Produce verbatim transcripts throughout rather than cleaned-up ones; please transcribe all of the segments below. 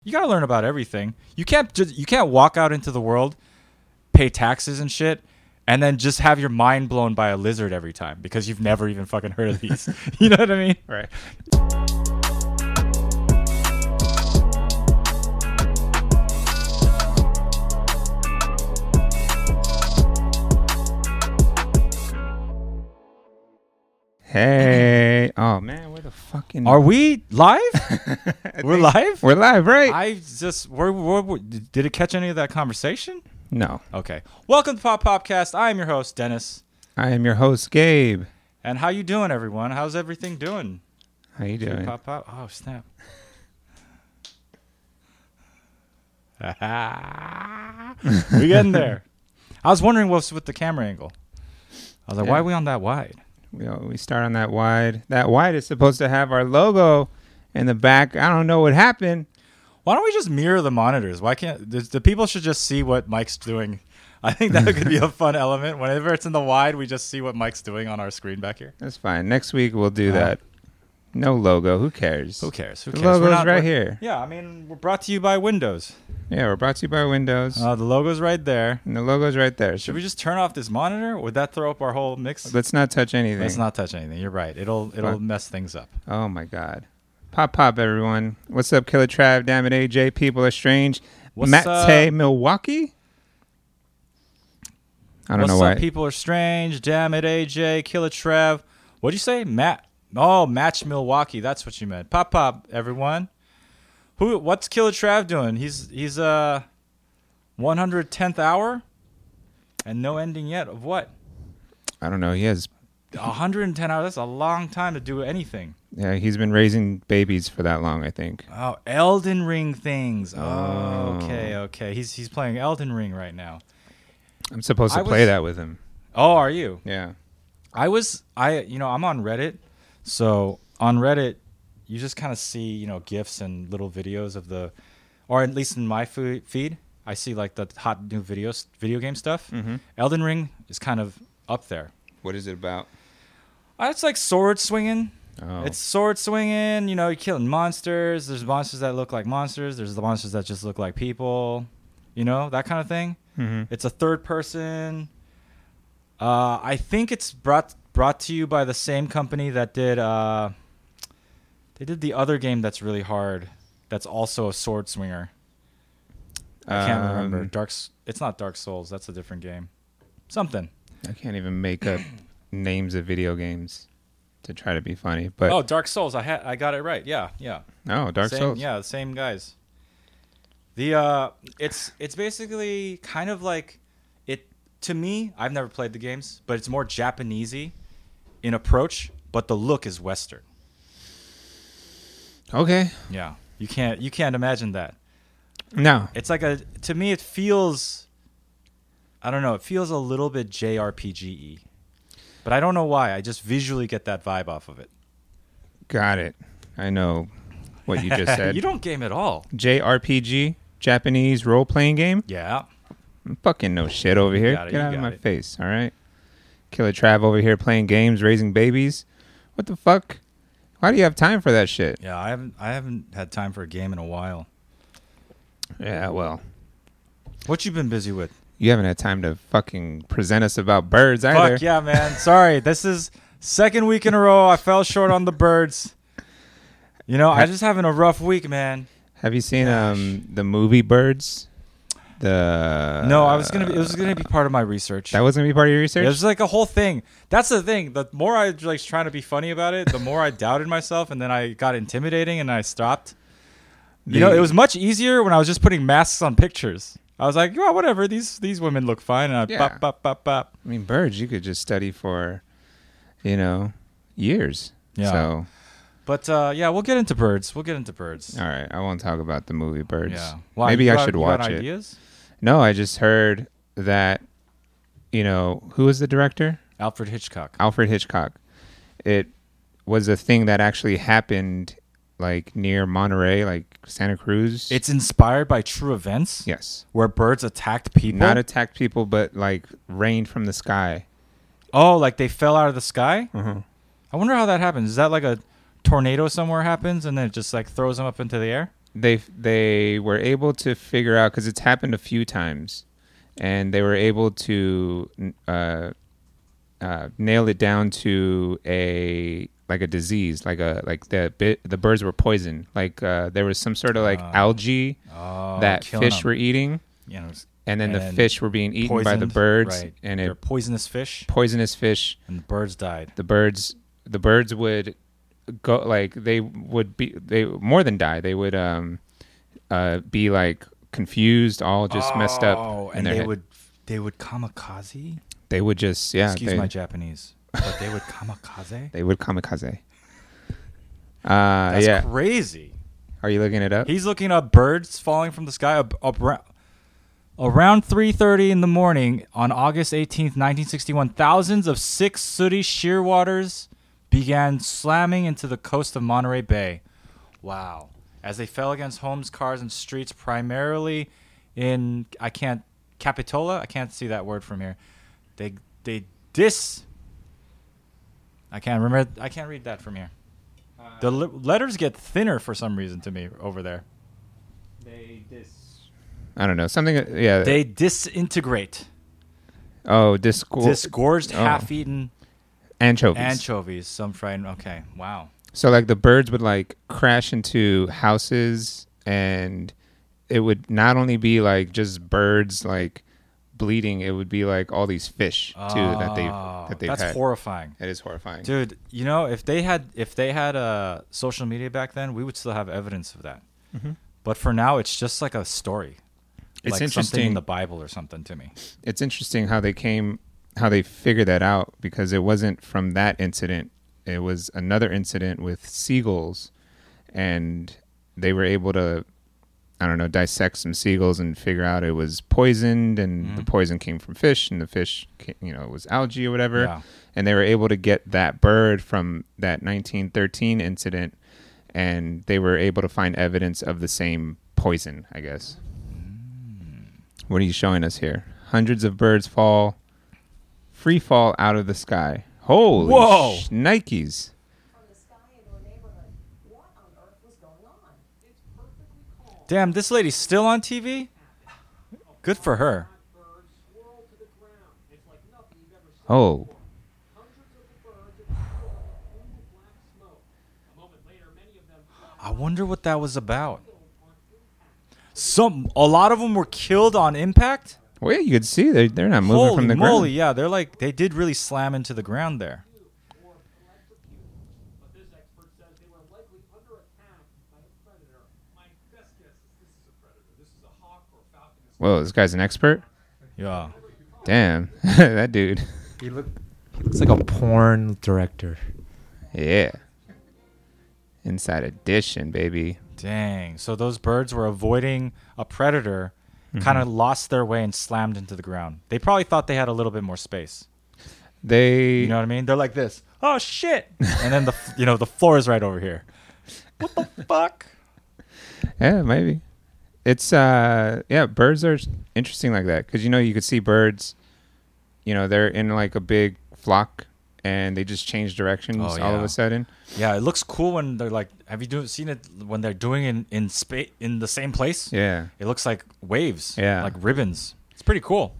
You gotta learn about everything. You can't just you can't walk out into the world, pay taxes and shit, and then just have your mind blown by a lizard every time because you've never even fucking heard of these. You know what I mean? Right. Hey. Oh, man, where the fucking... Are we live? We're live? We're live, right? I just... Where, where, where, did it catch any of that conversation? No. Okay. Welcome to Pop Popcast. I am your host, Dennis. I am your host, Gabe. And how you doing, everyone? How's everything doing? How you doing? Pop, pop. Oh, snap. We getting there. I was wondering what's with the camera angle. I was like, Yeah. why are we on that wide? We, we start on that wide. That wide is supposed to have our logo in the back. I don't know what happened. Why don't we just mirror the monitors? Why can't the, the people should just see what Mike's doing? I think that could be a fun element. Whenever it's in the wide, we just see what Mike's doing on our screen back here. That's fine. Next week we'll do Uh, that. No logo. Who cares? Who cares? Who The cares? We're logo's not- right we're- here. Yeah, I mean, we're brought to you by Windows. Yeah, we're brought to you by Windows. Uh, the logo's right there. and the logo's right there. Should we just turn off this monitor? Would that throw up our whole mix? Let's not touch anything. Let's not touch anything. You're right. It'll it'll Fuck. mess things up. Oh, my God. Pop, pop, everyone. What's up, Killer Trav? Damn it, A J. People are strange. What's Matt up? Tay, Milwaukee? I don't What's know up? why. People are strange. Damn it, A J. Killer Trev. What'd you say? Matt. Oh, Match Milwaukee. That's what you meant. Pop, pop, everyone. Who? What's Killer Trav doing? He's he's uh one hundred tenth hour, and no ending yet of what? I don't know. He has... one hundred ten hours. That's a long time to do anything. Yeah, he's been raising babies for that long, I think. Oh, Elden Ring things. Oh, Oh. okay, okay. He's he's playing Elden Ring right now. I'm supposed to I play was- that with him. Oh, are you? Yeah. I was I you know I'm on Reddit, so on Reddit you just kind of see you know gifs and little videos of the, or at least in my fo- feed I see like the hot new videos video game stuff. Mm-hmm. Elden Ring is kind of up there. What is it about? Uh, it's like sword swinging. Oh. It's sword swinging. You know, you're killing monsters. There's monsters that look like monsters. There's the monsters that just look like people. You know, that kind of thing. Mm-hmm. It's a third person. Uh, I think it's brought brought to you by the same company that did. Uh, they did the other game that's really hard. That's also a sword swinger. I can't remember. Um, Dark. S- It's not Dark Souls. That's a different game. Something. I can't even make up names of video games to try to be funny. But oh, Dark Souls. I had. I got it right. Yeah. Yeah. no, Dark Same- Souls. Yeah, the same guys. The uh, it's it's basically kind of like it to me. I've never played the games, but it's more Japanesey in approach, but the look is Western. Okay. Yeah, you can't you can't imagine that. No. It's like a to me it feels. I don't know. It feels a little bit J R P G-y, but I don't know why. I just visually get that vibe off of it. Got it. I know what you just said. You don't game at all. J R P G, Japanese role-playing game? Yeah. I'm fucking no shit over here. got it, Get you out of got my it. face, all right? Killer Trav over here playing games, raising babies. What the fuck? Why do you have time for that shit? Yeah, I haven't I haven't had time for a game in a while. Yeah, well, What you been busy with? you haven't had time to fucking present us about birds either. Fuck yeah, man. Sorry. This is second week in a row. I fell short on the birds. You know, I just having a rough week, man. Have you seen um the movie Birds? The No, I was gonna be. It was gonna be part of my research. That was gonna be part of your research. It was like a whole thing. That's the thing. The more I like trying to be funny about it, the more I doubted myself, and then I got intimidating, and I stopped. You know, The- it was much easier when I was just putting masks on pictures. I was like, well, whatever. These these women look fine, and I Yeah. pop pop pop pop. I mean, birds you could just study for, you know, years. Yeah. So But uh, yeah, we'll get into birds. We'll get into birds. all right, I won't talk about the movie Birds. Yeah. Why, Maybe you I got- should you got watch it. Ideas? No, I just heard that, you know, who was the director? Alfred Hitchcock. Alfred Hitchcock. It was a thing that actually happened, like near Monterey, like Santa Cruz. It's inspired by true events yes, where birds attacked people. not attacked people, but like rained from the sky. oh, like they fell out of the sky? Uh-huh. I wonder how that happens. Is that like a tornado somewhere happens and then it just like throws them up into the air? they they were able to figure out, because it's happened a few times, and they were able to uh, uh, nail it down to a like a disease, like a like the bit the birds were poisoned, like uh, there was some sort of like Uh, algae Oh, that killing fish 'em. were eating, You know, it's and then the and fish were being eaten by the poisoned, birds, right. and They're it poisonous fish, poisonous fish. and the birds died. The birds the birds would go like they would be they more than die. They would um uh be like confused, all just messed up. Oh, in and their they head. would they would kamikaze. They would just yeah. Excuse they, my Japanese, but they would kamikaze. They would kamikaze. Uh, That's yeah. crazy. Are you looking it up? He's looking up birds falling from the sky. Up, up, ra- around three thirty in the morning on August eighteenth, nineteen sixty-one, thousands of six sooty shearwaters began slamming into the coast of Monterey Bay. Wow. As they fell against homes, cars, and streets, primarily in, I can't, Capitola? I can't see that word from here. They, they dis, I can't remember, I can't read that from here. The le- letters get thinner for some reason to me over there. They dis. I don't know something. uh, Yeah. They disintegrate. oh, disgor- Disgorged, oh. half-eaten anchovies. anchovies. Some fried. Okay, wow. So like the birds would like crash into houses, and it would not only be like just birds like bleeding, it would be like all these fish too that they Oh, that they've that's had. horrifying, It is horrifying. dude. You know, if they had if they had uh, social media back then, we would still have evidence of that. Mhm. But for now, it's just like a story. It's like something interesting. in the Bible or something to me. It's interesting how they came, how they figured that out, because it wasn't from that incident. It was another incident with seagulls, and they were able to, I don't know, dissect some seagulls and figure out it was poisoned, and Mhm. the poison came from fish, and the fish, ca- you know, was algae or whatever. Yeah. And they were able to get that bird from that nineteen thirteen incident, and they were able to find evidence of the same poison, I guess. What are you showing us here? Hundreds of birds fall, free fall out of the sky. Holy Whoa. sh- Nikes. From the sky into a neighborhood. What on earth was going on? It's perfectly calm. Damn, this lady's still on T V. Good for her. Birds swirl to the ground. It's like nothing you've ever seen. Oh, Hundreds of the birds are swirling in blue black smoke. A moment later, many of them I wonder what that was about. Some, a lot of them were killed on impact. well, yeah, you could see they're, they're not moving Holy from the moly, ground. yeah, they're like they did really slam into the ground there. or electrocuted. But this expert says they were likely under attack by a predator. My best guess is this is a predator. This is a hawk or falcon. Whoa, this guy's an expert? Yeah. Damn, that dude. He look he looks like a porn director. Yeah. Inside Edition, baby. Dang. So those birds were avoiding a predator, kind of lost their way and slammed into the ground. They probably thought they had a little bit more space. They, You know what I mean? They're like this. Oh shit! And then the f- you know the floor is right over here. What the fuck? yeah, maybe. It's, uh, yeah, birds are interesting like that. Because, you know, you could see birds, you know, they're in like a big flock, and they just change directions Oh, all of yeah. a sudden. Yeah, it looks cool when they're like. Have you do, seen it when they're doing it in in space in the same place? Yeah. It looks like waves. Yeah. Like ribbons. It's pretty cool.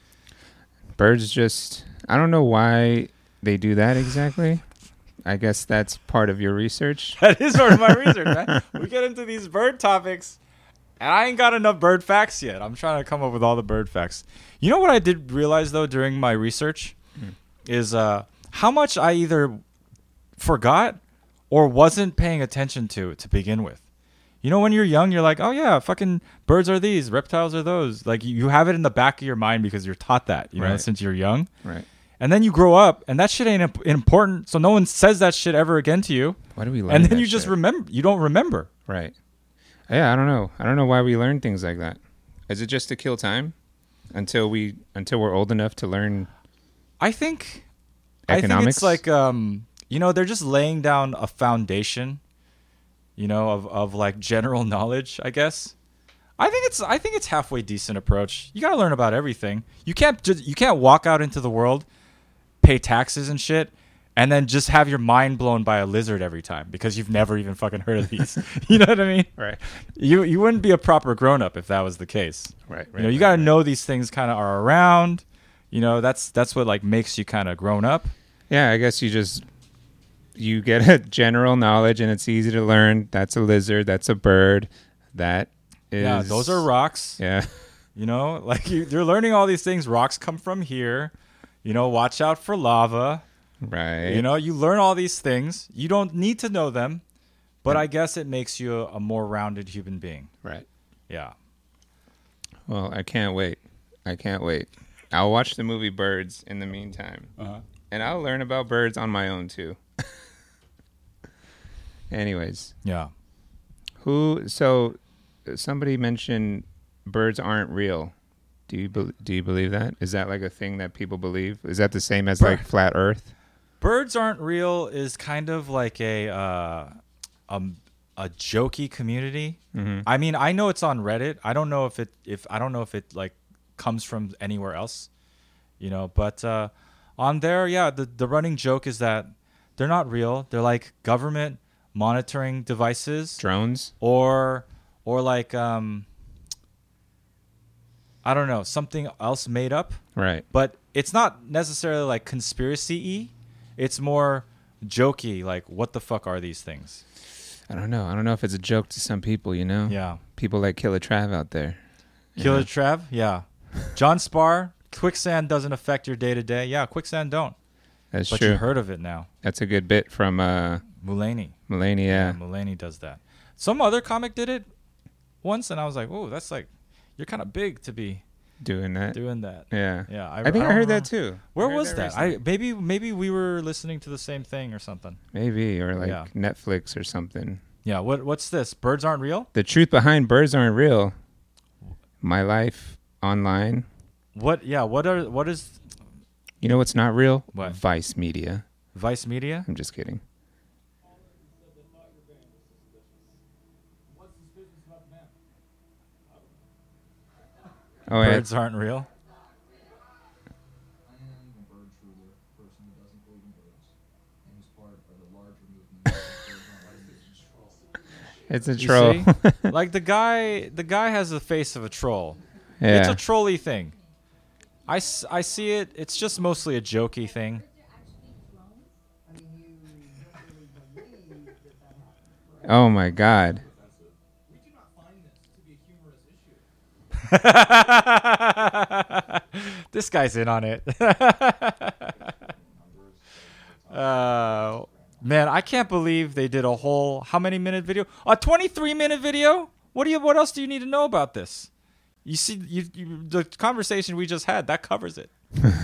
Birds just, I don't know why they do that exactly. I guess that's part of your research. That is part of my research, man. We get into these bird topics, and I ain't got enough bird facts yet. I'm trying to come up with all the bird facts. You know what I did realize though during my research Hmm. is uh, how much I either forgot or wasn't paying attention to to begin with. You know, when you're young, you're like, oh yeah, fucking birds are these, reptiles are those. Like you have it in the back of your mind because you're taught that, you know, Right. since you're young. Right. And then you grow up, and that shit ain't imp- important, so no one says that shit ever again to you. Why do we learn And then that you just shit? remember. You don't remember. Right. Yeah, I don't know. I don't know why we learn things like that. Is it just to kill time until we until we're old enough to learn? I think. I think Economics? it's like um, you know, they're just laying down a foundation. You know, of of like general knowledge, I guess. I think it's I think it's halfway decent approach. You gotta learn about everything. You can't just you can't walk out into the world, pay taxes and shit, and then just have your mind blown by a lizard every time because you've never even fucking heard of these. You know what I mean? Right. You you wouldn't be a proper grown up if that was the case. Right. You know, you got to know these things kind of are around. You know, that's that's what like makes you kind of grown up. Yeah, I guess you just you get a general knowledge, and it's easy to learn. That's a lizard. That's a bird. That is. Yeah, those are rocks. Yeah. You know, like you, you're learning all these things. Rocks come from here. You know, watch out for lava. Right. You know, you learn all these things. You don't need to know them, but I guess it makes you a, a more rounded human being. Right. Yeah. Well, I can't wait. I can't wait. I'll watch the movie Birds in the meantime. Uh-huh. And I'll learn about birds on my own too. Anyways, Yeah. who so somebody mentioned birds aren't real. Do you be, do you believe that? Is that like a thing that people believe? Is that the same as like flat earth? Birds aren't real is kind of like a uh, um a jokey community. Mhm. I mean, I know it's on Reddit. I don't know if it if I don't know if it like comes from anywhere else, you know. But uh, on there, yeah, the the running joke is that they're not real. They're like government monitoring devices, Drones? or or like um I don't know, something else made up. Right. But it's not necessarily like conspiracy-y. It's more jokey, like what the fuck are these things? I don't know. I don't know if it's a joke to some people, you know? Yeah. People like Killer Trav out there. Killer Yeah. Trav, yeah. John Spar, quicksand doesn't affect your day to day. Yeah, quicksand don't. That's But true. you heard of it now. That's a good bit from uh, Mulaney. Mulaney. Yeah. Mulaney does that. Some other comic did it once, and I was like, "Oh, that's like, you're kind of big to be Doing that. doing that." Yeah. Yeah, I, think I, don't heard know. that too. Where I heard was that? I recently. maybe maybe we were listening to the same thing or something. Maybe, or like Yeah. Netflix or something. Yeah. What what's this? Birds aren't real? The truth behind birds aren't real. My life online. What? Yeah. What are what is You know what's not real? What? Vice Media. Vice Media? I'm just kidding. What's suspicious about the man? Oh, yeah. Birds aren't real. I am a bird truler, person that doesn't believe in birds, and who's part of the larger movement of birds not like It's a You troll. see? Like the guy, the guy has the face of a troll. Yeah. It's a trolly thing. I, s- I see it. It's just mostly a jokey thing. Oh my God. We do not find this to be a humorous issue. This guy's in on it. uh, man, I can't believe they did a whole how many minute video? A twenty-three minute video? What do you? What else do you need to know about this? You see, you, you the conversation we just had that covers it.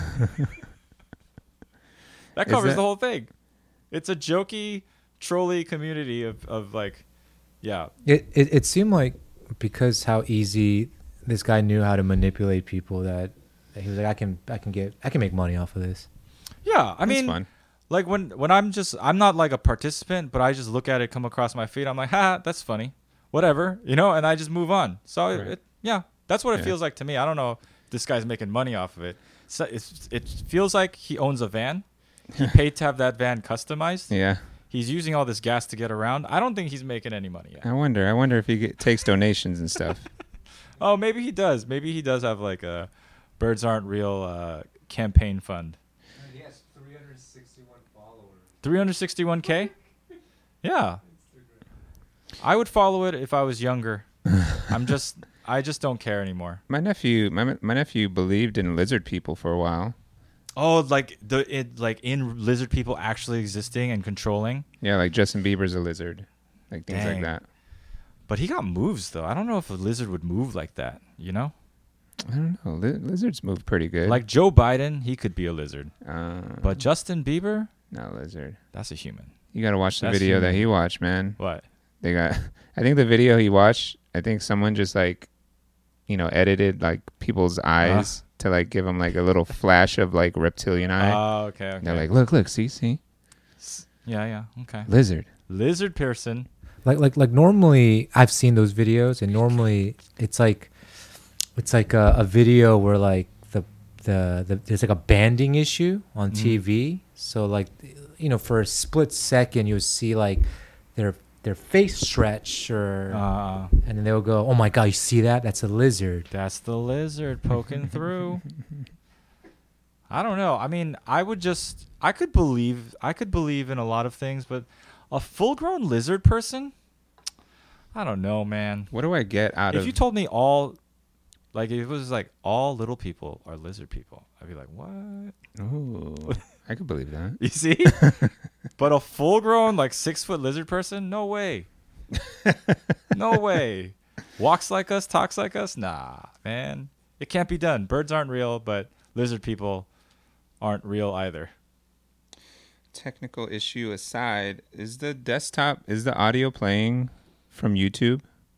That Is covers that- the whole thing. It's a jokey, trolly community of, of like, yeah, It, it it seemed like because how easy this guy knew how to manipulate people that, that he was like, I can I can get I can make money off of this. yeah. I That's mean, fun. like when when I'm just I'm not like a participant, but I just look at it come across my feed. I'm like, ha, that's funny, whatever, you know, and I just move on. So Right. it, yeah, that's what it Yeah. feels like to me. I don't know if this guy's making money off of it. So it's, it feels like he owns a van. He paid to have that van customized. Yeah. He's using all this gas to get around. I don't think he's making any money yet. I wonder. I wonder if he get, takes donations and stuff. Oh, maybe he does. Maybe he does have like a Birds Aren't Real uh, campaign fund. He has three hundred sixty-one followers. three hundred sixty-one K? Yeah. I would follow it if I was younger. I'm just I just don't care anymore. My nephew, my my nephew believed in lizard people for a while. Oh, like the it like in lizard people actually existing and controlling. Yeah, like Justin Bieber's a lizard, like things Dang. like that. But he got moves though. I don't know if a lizard would move like that, you know? I don't know. Li- lizards move pretty good. Like Joe Biden, he could be a lizard. uh, But Justin Bieber, not a lizard. that's a human. You gotta watch the That's video that human. he watched, man. What? They got. I think the video he watched. I think someone just like, you know, edited like people's eyes to like give them like a little flash of like reptilian eye. Oh, okay, okay. And they're like, look, look, see, see, yeah, yeah, okay. lizard. Lizard person. Like like like normally I've seen those videos and normally it's like it's like a, a video where like the the, the there's like a banding issue on Mm. T V. So like, you know, for a split second, you'll see like their their face stretch, or Uh, and then they'll go, "Oh my god, you see that? That's a lizard." that's the lizard poking through. I don't know. I mean, I would just, I could believe, I could believe in a lot of things, but a full-grown lizard person, I don't know, man. What do I get out If of? you told me all, like, if it was like all little people are lizard people, I'd be like, what? Ooh, I could believe that. You see? But a full-grown, like, six-foot lizard person, no way. No way. Walks like us, talks like us? Nah, man. It can't be done. Birds aren't real, but lizard people aren't real either. Technical issue aside, is the desktop, is the audio playing from YouTube?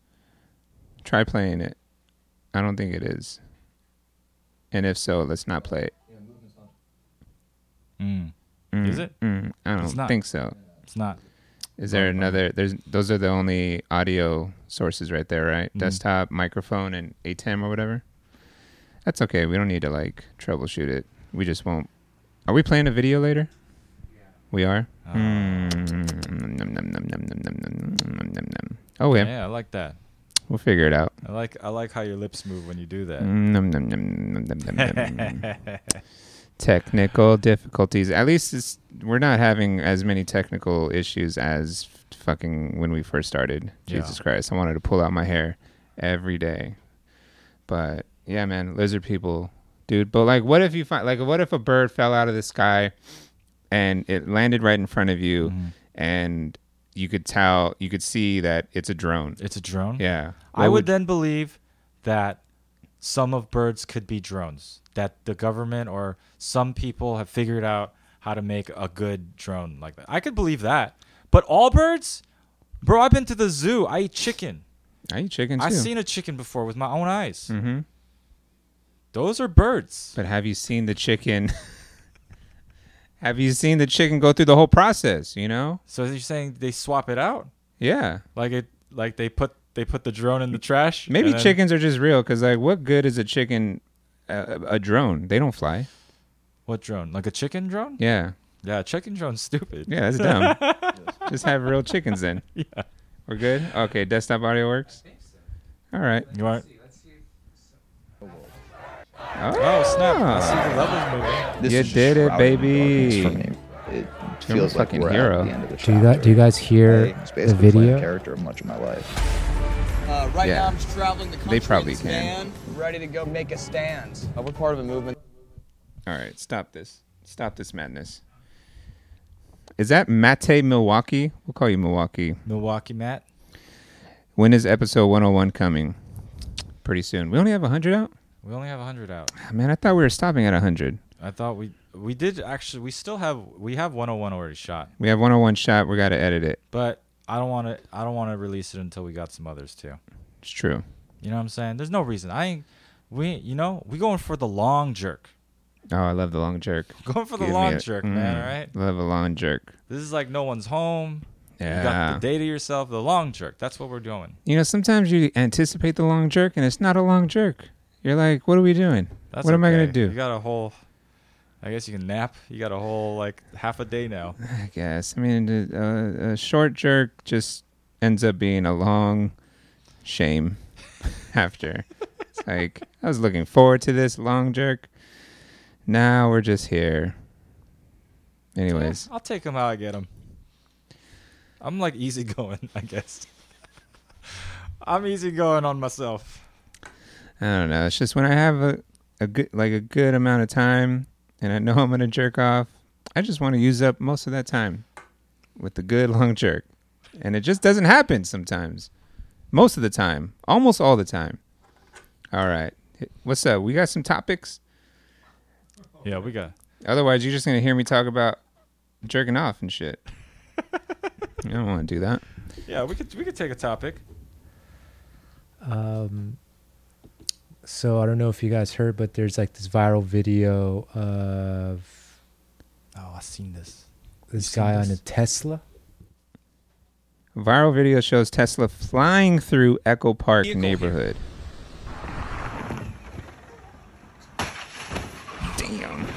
Try playing it. I don't think it is. And if so, let's not play it. Yeah, movement's not. Mm. Mm, Is it? Mm, I It's don't not. think so. It's not. Is there Um, another? There's those are the only audio sources right there, right? Mhm. Desktop, microphone, and A T E M or whatever. That's okay. We don't need to like troubleshoot it. We just won't. Are we playing a video later? We are. Uh, Mm, nom, nom, nom, nom, nom, nom, nom, nom, nom, nom. Oh yeah, Yeah, I like that. we'll figure it out. I like I like how your lips move when you do that. Nom, nom, nom, nom, nom, nom, nom. Technical difficulties. At least it's, we're not having as many technical issues as f- fucking when we first started. Yeah. Jesus Christ. I wanted to pull out my hair every day. But yeah, man, lizard people, dude. But like, what if you find, like, what if a bird fell out of the sky and it landed right in front of you Mhm. and you could tell, you could see that it's a drone? It's a drone? Yeah. I What would then believe that some of birds could be drones, that the government or some people have figured out how to make a good drone like that. I could believe that. But all birds? Bro, I've been to the zoo. I eat chicken. I eat chicken too. I've seen a chicken before with my own eyes. Mm-hmm. Those are birds. But have you seen the chicken? Have you seen the chicken go through the whole process? You know? So you're saying they swap it out? Yeah. Like it like they put they put the drone in the trash? Maybe and then- chickens are just real because, like, what good is a chicken, uh, a drone? They don't fly. What drone? Like a chicken drone? Yeah. Yeah, chicken drone's stupid. Yeah, that's dumb. Just have real chickens then. Yeah. We're good? Okay, desktop audio works? All right. You want? Oh, Oh snap! I see the levels moving. This You is just did it, shrouded in baby. darkness for me. It You're feels a like fucking we're hero. at the end of the Do you guys, do you guys hear It's the basically playing a video? character of much of my life. Uh, right Yeah. now, I'm just traveling the country. probably in this can. van, ready to go make a stand. Uh, we're part of a movement. All right, stop this. Stop this madness. Is that Mate Milwaukee? We'll call you Milwaukee. Milwaukee Matt. When is episode one oh one coming? Pretty soon. We only have one hundred out? We only have one hundred out. Ah, man, I thought we were stopping at one hundred. I thought we we did actually. We still have we have one oh one already shot, We have one oh one shot. We got to edit it. but I don't want to. I don't want to release it until we got some others too. It's true. You know what I'm saying? There's no reason. I ain't. We you know we going for the long jerk. Oh, I love the long jerk. Going for the Give me long a- jerk, mm, man. All right. Love a long jerk. This is like no one's home. Yeah. You got the day to yourself. The long jerk. That's what we're doing. You know, sometimes you anticipate the long jerk, and it's not a long jerk. You're like, what are we doing? That's What am I gonna okay. do? You got a whole. I guess you can nap. You got a whole like half a day now. I guess. I mean, a, a short jerk just ends up being a long shame after. It's like, I was looking forward to this long jerk. Now we're just here. Anyways. Yeah, I'll take them how I get them. I'm like easygoing, I guess. I'm easygoing on myself. I don't know. It's just when I have a, a good like a good amount of time and I know I'm gonna jerk off, I just want to use up most of that time with the good long jerk. And it just doesn't happen sometimes. Most of the time. Almost all the time. All right. What's up? We got some topics? Yeah, we got. Otherwise you're just gonna hear me talk about jerking off and shit. I don't want to do that. Yeah, we could we could take a topic. Um, so I don't know if you guys heard, but there's like this viral video of Oh, I've seen this. this seen guy on a this? Tesla. Viral video shows Tesla flying through Echo Park Vehicle neighborhood. Damn.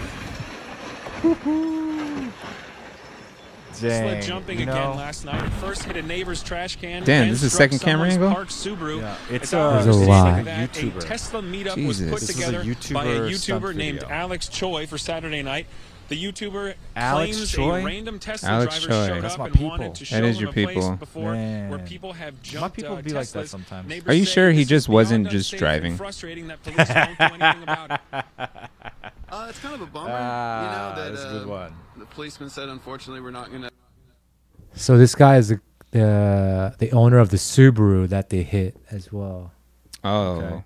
Dang. Slid jumping you know, again last night. It first hit a neighbor's trash can. Damn, then this is struck second camera someone's angle? Parked Subaru. Yeah, it's It's a- our There's a understanding lot. that YouTuber. a Tesla meetup Jesus. was put This is a together by a YouTuber stunt YouTuber named video. Alex Choi for Saturday night. The YouTuber Alex claims Choi? a random Tesla Alex driver Choi. showed That's up my and people. wanted to show That is him your a place people. before Man. where people have My jumped people uh, be like that Teslas. sometimes. Neighbors Are you say sure he this is just wasn't beyond just unsafe driving? and frustrating that police won't do anything about it. Uh, it's kind of a bummer, Ah, you know, that that's a good uh, one. the policeman said, unfortunately, we're not going to. So this guy is the the the owner of the Subaru that they hit as well. Oh. Okay.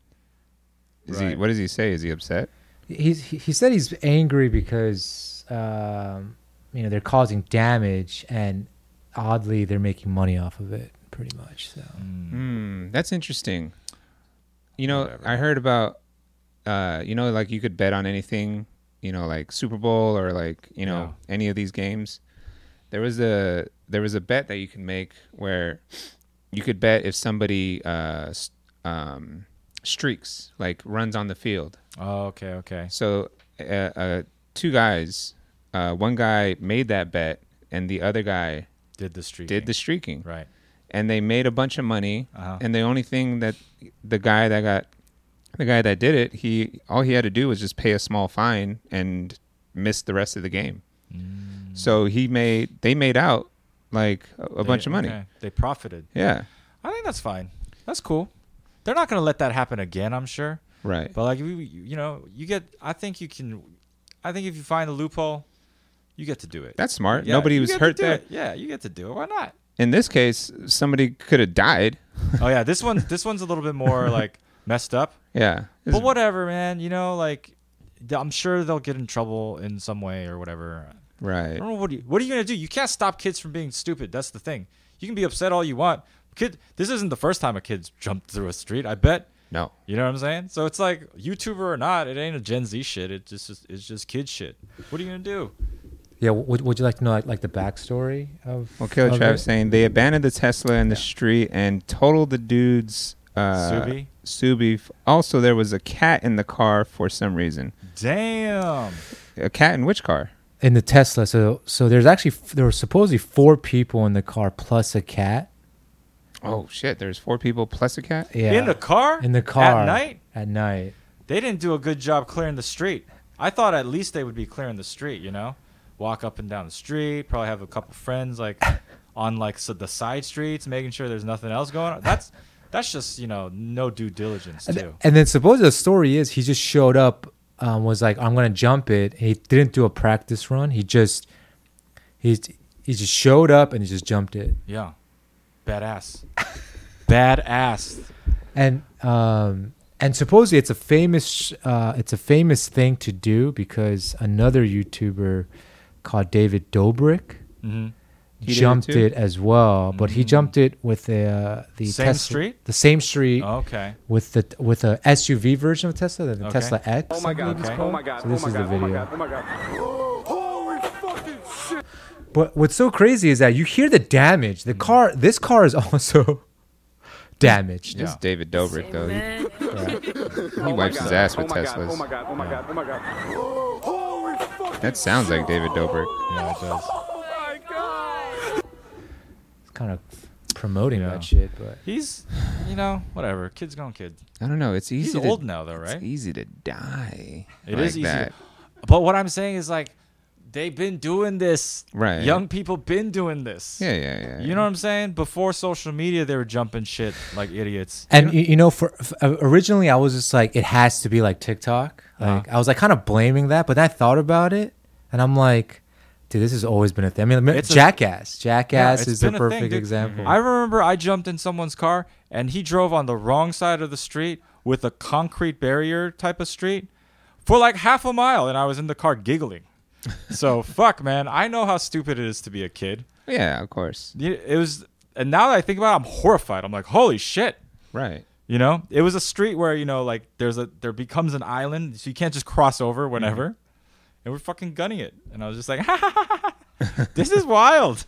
Is he? Right. What does he say? Is he upset? He's he, he said he's angry because um, you know they're causing damage and oddly they're making money off of it pretty much. So Hmm. That's interesting. You know, Whatever. I heard about. Uh, you know, like you could bet on anything. You know, like Super Bowl or like you know any of these games. There was a there was a bet that you can make where you could bet if somebody uh, s- um, streaks, like runs on the field. Oh, okay, okay. So uh, uh, two guys, uh, one guy made that bet and the other guy Did the streak. did the streaking. Right. And they made a bunch of money. Uh-huh. And the only thing that the guy that got the guy that did it, he all he had to do was just pay a small fine and miss the rest of the game. Mm. So he made they made out like a, a They- bunch of money. okay. They profited. Yeah. I think that's fine. That's cool. They're not going to let that happen again, I'm sure. Right. But like, you, you know, you get. I think you can. I think if you find a loophole, you get to do it. That's smart. Yeah, Nobody you was get to hurt do there. it. Yeah, you get to do it. Why not? In this case, somebody could have died. Oh yeah, this one. This one's a little bit more like messed up. Yeah. But whatever, man. You know, like, th- I'm sure they'll get in trouble in some way or whatever. I Right. don't know what. Are you, what are you gonna do? You can't stop kids from being stupid. That's the thing. You can be upset all you want. Kid, this isn't the first time a kid's jumped through a street. I bet. No. You know what I'm saying? So it's like YouTuber or not, it ain't a Gen Z shit. It just it's just kid shit. What are you gonna do? yeah, would would you like to know like, like the backstory of? Well, Killer of Travis it? saying they abandoned the Tesla in the street and totaled the dude's uh, Subi? Subi. Also, there was a cat in the car for some reason. Damn. A cat in which car? In the Tesla, so so there's actually f- there were supposedly four people in the car plus a cat. Oh shit! There's four people plus a cat. Yeah, In the car? in the car At night? At night. They didn't do a good job clearing the street. I thought at least they would be clearing the street, you know? Walk up and down the street, probably have a couple friends like on like so the side streets, making sure there's nothing else going on. That's that's just, you know, no due diligence And, too. and then supposedly the story is he just showed up, um, was like, I'm gonna jump it. He didn't do a practice run. He just he he just showed up and he just jumped it. Yeah. Badass. Badass. And um and supposedly it's a famous uh it's a famous thing to do because another YouTuber called David Dobrik Mm-hmm. He did it jumped too? it, as well, but he Mm. jumped it with the uh, the Same Tesla, street? the same street Okay. with the with a S U V version of Tesla, the Okay. Tesla X. Oh my I believe god. it's Okay. called. Oh my god. So this oh my is god. the Oh my video. god. Oh my god. Holy fucking shit. But what's so crazy is that you hear the damage. Mm. The car, this car is also damaged. This Yeah. is David Dobrik though. He, he Oh my wipes his God. ass with oh my God. Teslas. Oh my god. Oh my god. Oh my god. Holy fucking That sounds like David Dobrik. Yeah, it does. Oh my god. It's kind of promoting Yeah. that shit, but He's, you know, whatever. Kid's gone kid. I don't know. It's easy. He's to, old now, though, right? It's easy to die. It like is easy. that. To, but what I'm saying is like, they've been doing this. Right. Young people been doing this. Yeah, yeah, yeah. You know what I'm saying? Before social media, they were jumping shit like idiots. and you, you know, for, for uh, originally I was just like, it has to be like TikTok. Like Uh-huh. I was like kind of blaming that, but then I thought about it, and I'm like, dude, this has always been a thing. I mean, It's a- Jackass, Jackass it's is the been a thing, perfect dude. example. I remember I jumped in someone's car and he drove on the wrong side of the street with a concrete barrier type of street for like half a mile, and I was in the car giggling. So fuck, man. I know how stupid it is to be a kid. Yeah, of course. Y- It was, and now that I think about it, I'm horrified. I'm like, holy shit. Right. You know, it was a street where, you know, like there's a there becomes an island, so you can't just cross over whenever. Mm-hmm. And we're fucking gunning it, and I was just like, ha, ha, ha, ha. This is wild.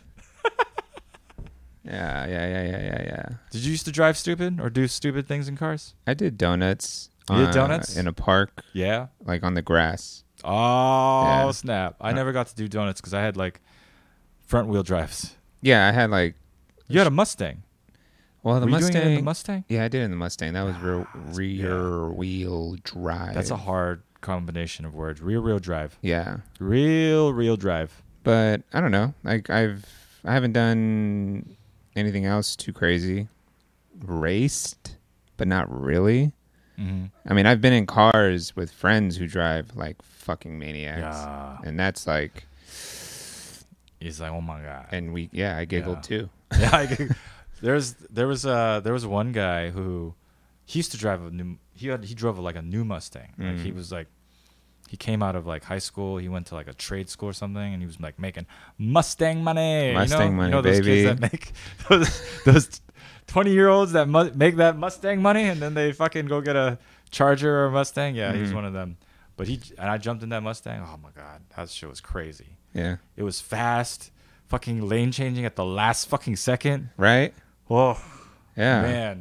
Yeah, yeah, yeah, yeah, yeah, yeah. Did you used to drive stupid or do stupid things in cars? I did donuts. You did uh, donuts? in a park, Yeah. like on the grass. Oh Yeah. snap! I never got to do donuts because I had like front wheel drives. Yeah, I had like You had a Mustang. well the Were you doing it in Mustang. the Mustang? Yeah, I did it in the Mustang. That was rear, that's- rear wheel drive. That's a hard combination of words. Rear wheel drive. yeah. Real real drive. But I don't know. Like I've I haven't done anything else too crazy. Raced, but not really. Mm-hmm. I mean, I've been in cars with friends who drive like fucking maniacs, Yeah. and that's like, He's like, oh my god. and we yeah, I giggled Yeah. too. yeah, I, there's there was uh there was one guy who he used to drive a new he had he drove like a new Mustang. Like he Mhm. was like he came out of like high school. He went to like a trade school or something, and he was like making Mustang money. Mustang you know? money, you know those baby. kids that make those those twenty year olds that mu- make that Mustang money, and then they fucking go get a Charger or a Mustang. Yeah, he's Mhm. one of them. But he and I jumped in that Mustang. Oh my god, that shit was crazy. Yeah, It was fast, fucking lane changing at the last fucking second. right. Whoa, Yeah, man.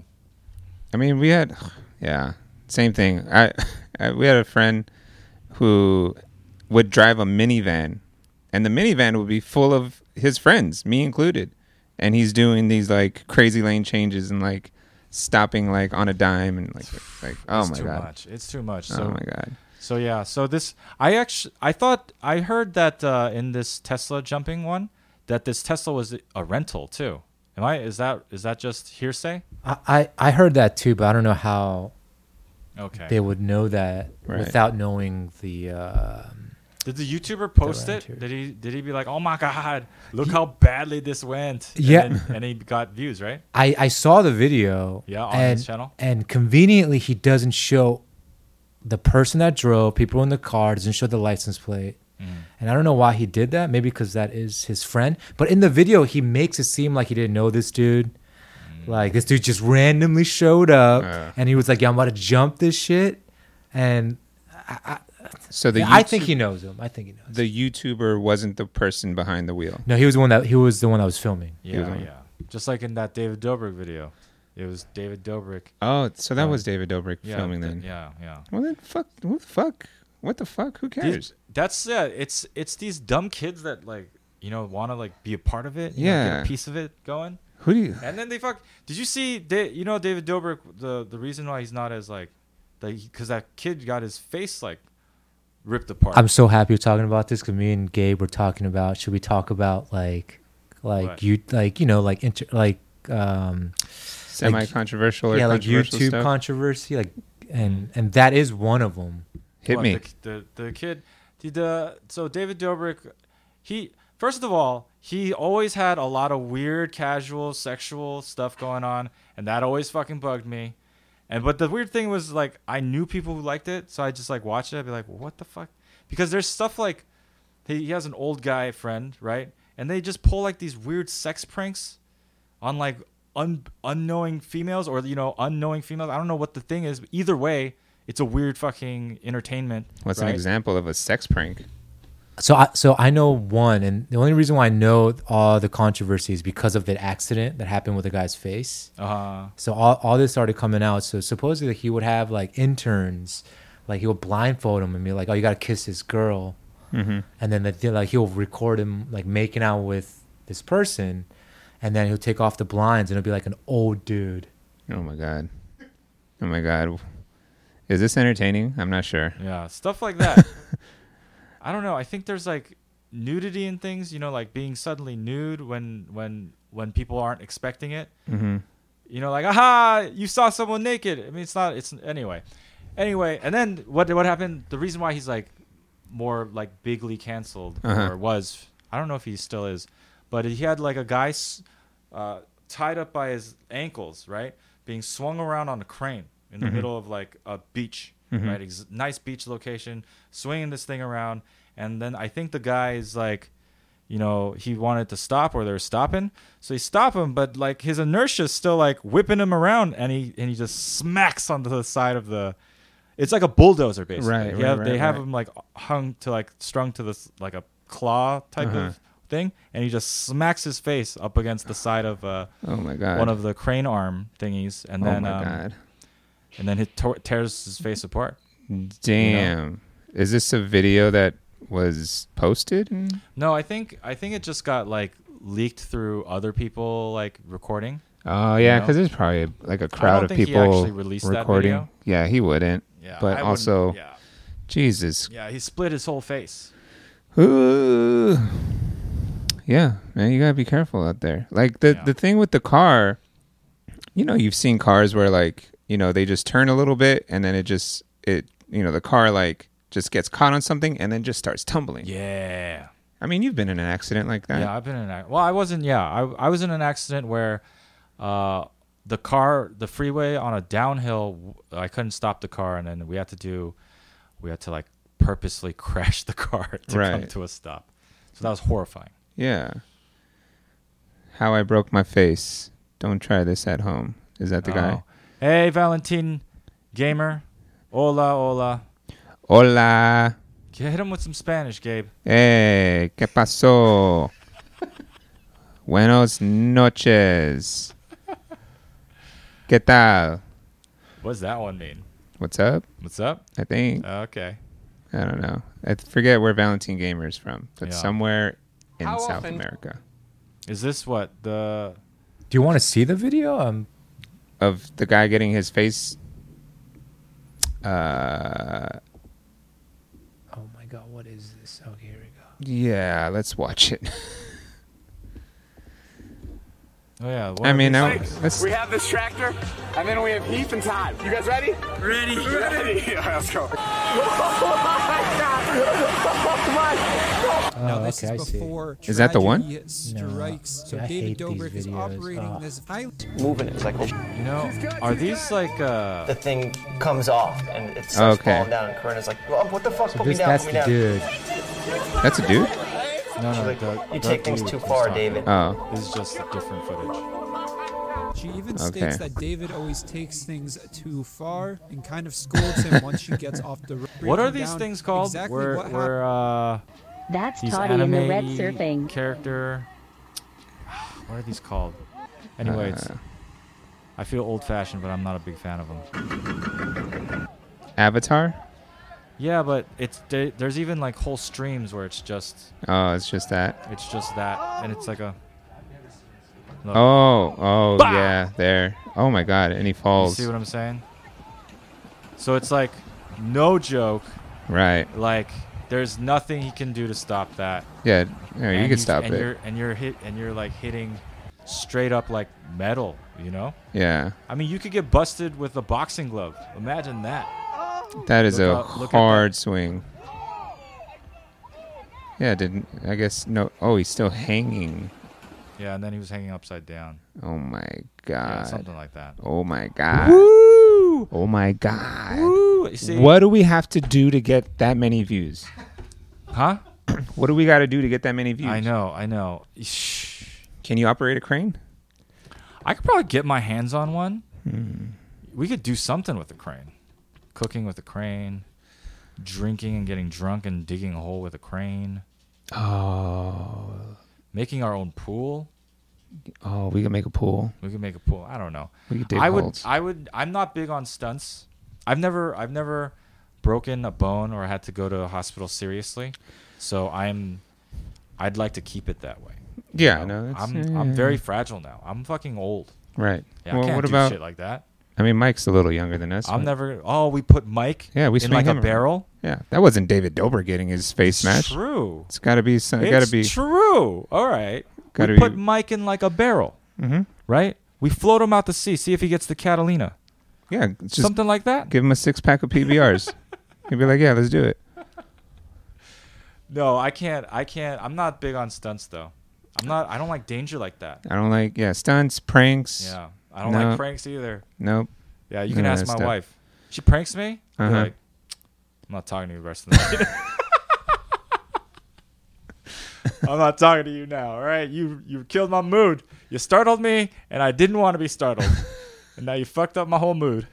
I mean, we had yeah, same thing. I, I we had a friend who would drive a minivan, and the minivan would be full of his friends, me included, and he's doing these like crazy lane changes and like stopping like on a dime and like like oh it's my too god, much. It's too much. So oh my god. so yeah. So this I actually I thought I heard that uh, in this Tesla jumping one that this Tesla was a rental too. Am I? Is that is that just hearsay? I, I, I heard that too, but I don't know how Okay. they would know that Right. without knowing the. Uh, Did the YouTuber post it? renter. Did he did he be like, oh my god, look how badly this went? And Yeah. then- and he got views, right? I, I saw the video. Yeah, on and, his channel? And conveniently, he doesn't show the person that drove, people in the car, doesn't show the license plate. Mm. And I don't know why he did that. Maybe because that is his friend. But in the video, he makes it seem like he didn't know this dude. Mm. Like, this dude just randomly showed up. Uh. And he was like, yeah, I'm about to jump this shit. And I, I, So the yeah, I YouTube- think he knows him. I think he knows. the YouTuber wasn't the person behind the wheel. No, he was the one that he was the one that was filming. Yeah, was on. yeah. Just like in that David Dobrik video, it was David Dobrik. Oh, so that Uh, was David Dobrik Yeah, filming th- then. Yeah, yeah. Well then, fuck. What the fuck? What the fuck? Who cares? These- that's yeah. It's it's these dumb kids that like you know want to like be a part of it. You know, Yeah. get a piece of it going. Who do you? And then they fuck. Did you see? Da- you know David Dobrik. The the reason why he's not as like, because that kid got his face like ripped apart. I'm so happy you're talking about this because me and Gabe were talking about should we talk about like like What? you like you know like inter, like um Semi-controversial or yeah like controversial YouTube stuff? controversy like and and that is one of them. Hit What, me. The, the the kid. The, the so David Dobrik, he first of all he always had a lot of weird casual sexual stuff going on, and that always fucking bugged me. And but the weird thing was like I knew people who liked it, so I just like watched it. I'd be like, what the fuck? Because there's stuff like he, he has an old guy friend, right? And they just pull like these weird sex pranks on like un, unknowing females or you know unknowing females. I don't know what the thing is. But either way, it's a weird fucking entertainment. What's right? an example of a sex prank? So I so I know one, and the only reason why I know all the controversy is because of the accident that happened with the guy's face. Uh, So all, all this started coming out. So supposedly he would have like interns, like he would blindfold him and be like, "Oh, you gotta kiss this girl," Mm-hmm. and then the, like he'll record him like making out with this person, and then he'll take off the blinds and it'll be like an old dude. Oh my god. Oh my god. Is this entertaining? I'm not sure. yeah, stuff like that. I don't know. I think there's like nudity and things, you know, like being suddenly nude when when when people aren't expecting it. Mm-hmm. You know, like aha, you saw someone naked. I mean, it's not. It's anyway, anyway. And then what what happened? The reason why he's like more like bigly canceled Uh-huh. or was I don't know if he still is, but he had like a guy s- uh, tied up by his ankles, right, being swung around on a crane in the Mhm. middle of like a beach, Mhm. right, Ex- nice beach location, swinging this thing around, and then I think the guy is like. You know, he wanted to stop or they're stopping. So he stop him, but like his inertia is still like whipping him around and he and he just smacks onto the side of the it's like a bulldozer basically. Right, He right, have, right, they have right. him like hung to like strung to this like a claw type Uh-huh. of thing and he just smacks his face up against the side of uh, Oh my god. one of the crane arm thingies and oh then my um, god. and then it tor- tears his face apart. Damn. Is this a video that was posted? No, I think I think it just got like leaked through other people like recording. Oh yeah, know? because there's probably like a I crowd don't of think he people actually released that recording. video. Yeah, he wouldn't. Yeah, but I also, wouldn't- yeah, Jesus. yeah, he split his whole face. Ooh. Yeah, man, you gotta be careful out there. Like the Yeah. the thing with the car, you know, you've seen cars where like you know they just turn a little bit and then it just it you know the car like just gets caught on something and then just starts tumbling. Yeah. I mean, you've been in an accident like that. Yeah, I've been in an ac- well, I wasn't. Yeah, I I was in an accident where, uh, the car, the freeway on a downhill, I couldn't stop the car, and then we had to do, we had to like purposely crash the car to come Right. to a stop. So that was horrifying. Yeah. How I broke my face. Don't try this at home. Is that the guy? Oh. Hey, Valentin, gamer, hola, hola. Hola. Yeah, hit him with some Spanish, Gabe. Hey, ¿qué pasó? Buenos noches. ¿Qué tal? What does that one mean? What's up? What's up? I think. Okay. I don't know. I th- forget where Valentine Gamer is from, but Yeah. somewhere in How South often- America. Is this what the? Do you want to see the video? Um, Of the guy getting his face. Uh, oh my God, what is this? Oh, here we go. yeah, let's watch it. Oh yeah. what I are mean, these I, things? let's, We have this tractor, and then we have Heath and Todd. You guys ready? Ready. Ready. All right, let's go. Oh, This okay, I is see. before Is that the one? tragedy strikes. No, So I David hate these Dobrik is videos. operating Oh. this high. Moving it. It's like You know, are these like uh? the thing comes off and it starts Okay. falling down. And Corinne's like, well, what the fuck? So this, that's the dude. that's a dude? No, no. Like, the, you the take things dude too he's far, talking David. about. Oh. This is just different footage. She even Okay. states that David always takes things too far and kind of scolds him once she gets off the. r- What are breaking these down things called? Exactly where what where uh That's these Toddy in the red anime surfing. character. What are these called? Anyway, it's, Uh, I feel old fashioned, but I'm not a big fan of them. Avatar? Yeah, but it's there, there's even like whole streams where it's just Oh, it's just that. it's just that, and it's like a. Look, Oh, oh, Bah! yeah, there. Oh my God, and he you falls. see what I'm saying? So it's like, no joke. Right. Like, there's nothing he can do to stop that. Yeah, yeah you And can stop and it. You're, and you're hit, and you're like hitting straight up like metal. You know? Yeah, I mean, you could get busted with a boxing glove. Imagine that. that is Look a out- look at hard swing. Yeah, didn't I guess no? Oh, he's still hanging. Yeah, and then he was hanging upside down. Oh my Yeah, God. something like that. Oh my God. Woo! Oh my God. Woo! You see? What do we have to do to get that many views? Huh? What do we got to do to get that many views? I know, I know. Shh. Can you operate a crane? I could probably get my hands on one. Hmm. We could do something with the crane. Cooking with a crane. Drinking and getting drunk and digging a hole with a crane. Oh. Making our own pool. Oh, we can make a pool. We could make a pool. I don't know. We could dig I would. holes. I would. I'm not big on stunts. I've never. I've never broken a bone or had to go to a hospital seriously. So I'm. I'd like to keep it that way. Yeah, You know? no, that's, I'm. uh, I'm very fragile now. I'm fucking old. Right. Yeah, well, I can't what do about? shit like that. I mean, Mike's a little younger than us. I'm but- never. Oh, we put Mike. Yeah, we in swing like him a around. barrel. Yeah, that wasn't David Dobrik getting his face smashed. True. It's got to be. Some, It's got to be. true. All right. Gotta we put be- Mike in like a barrel. Mhm. Right. We float him out to sea. See if he gets the Catalina. Yeah, it's just Something like that. give him a six pack of P B Rs. He'd be like, "Yeah, let's do it." No, I can't. I can't. I'm not big on stunts though. I'm not. I don't like danger like that. I don't like yeah stunts, pranks. Yeah. I don't No. like pranks either. Nope. Yeah, you can None of ask that my stuff. wife. She pranks me. I'll be Uh-huh. like, I'm not talking to you the rest of the night. I'm not talking to you now. All right, you you killed my mood. You startled me, and I didn't want to be startled, and now you fucked up my whole mood.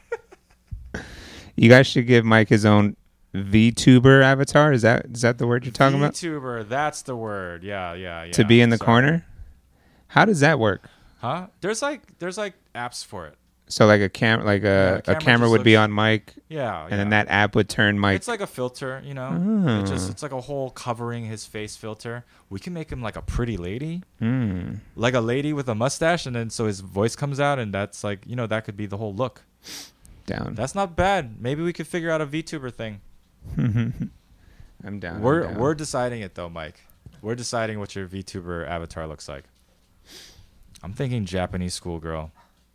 You guys should give Mike his own VTuber avatar. Is that is that the word you're talking about? VTuber, that's the word. Yeah, yeah, yeah. To be in the Sorry. corner. How does that work? Huh? There's like there's like apps for it. So like a cam, like Yeah, a, the a camera camera just would be looks- on mic, Yeah, and yeah. then that app would turn mic. It's like a filter, you know. Oh. It just it's like a whole covering his face filter. We can make him like a pretty lady, Mm. like a lady with a mustache, and then so his voice comes out, and that's like you know that could be the whole look. Down. That's not bad. Maybe we could figure out a VTuber thing. I'm down. We're I'm down. we're deciding it though, Mike. We're deciding what your VTuber avatar looks like. I'm thinking Japanese schoolgirl.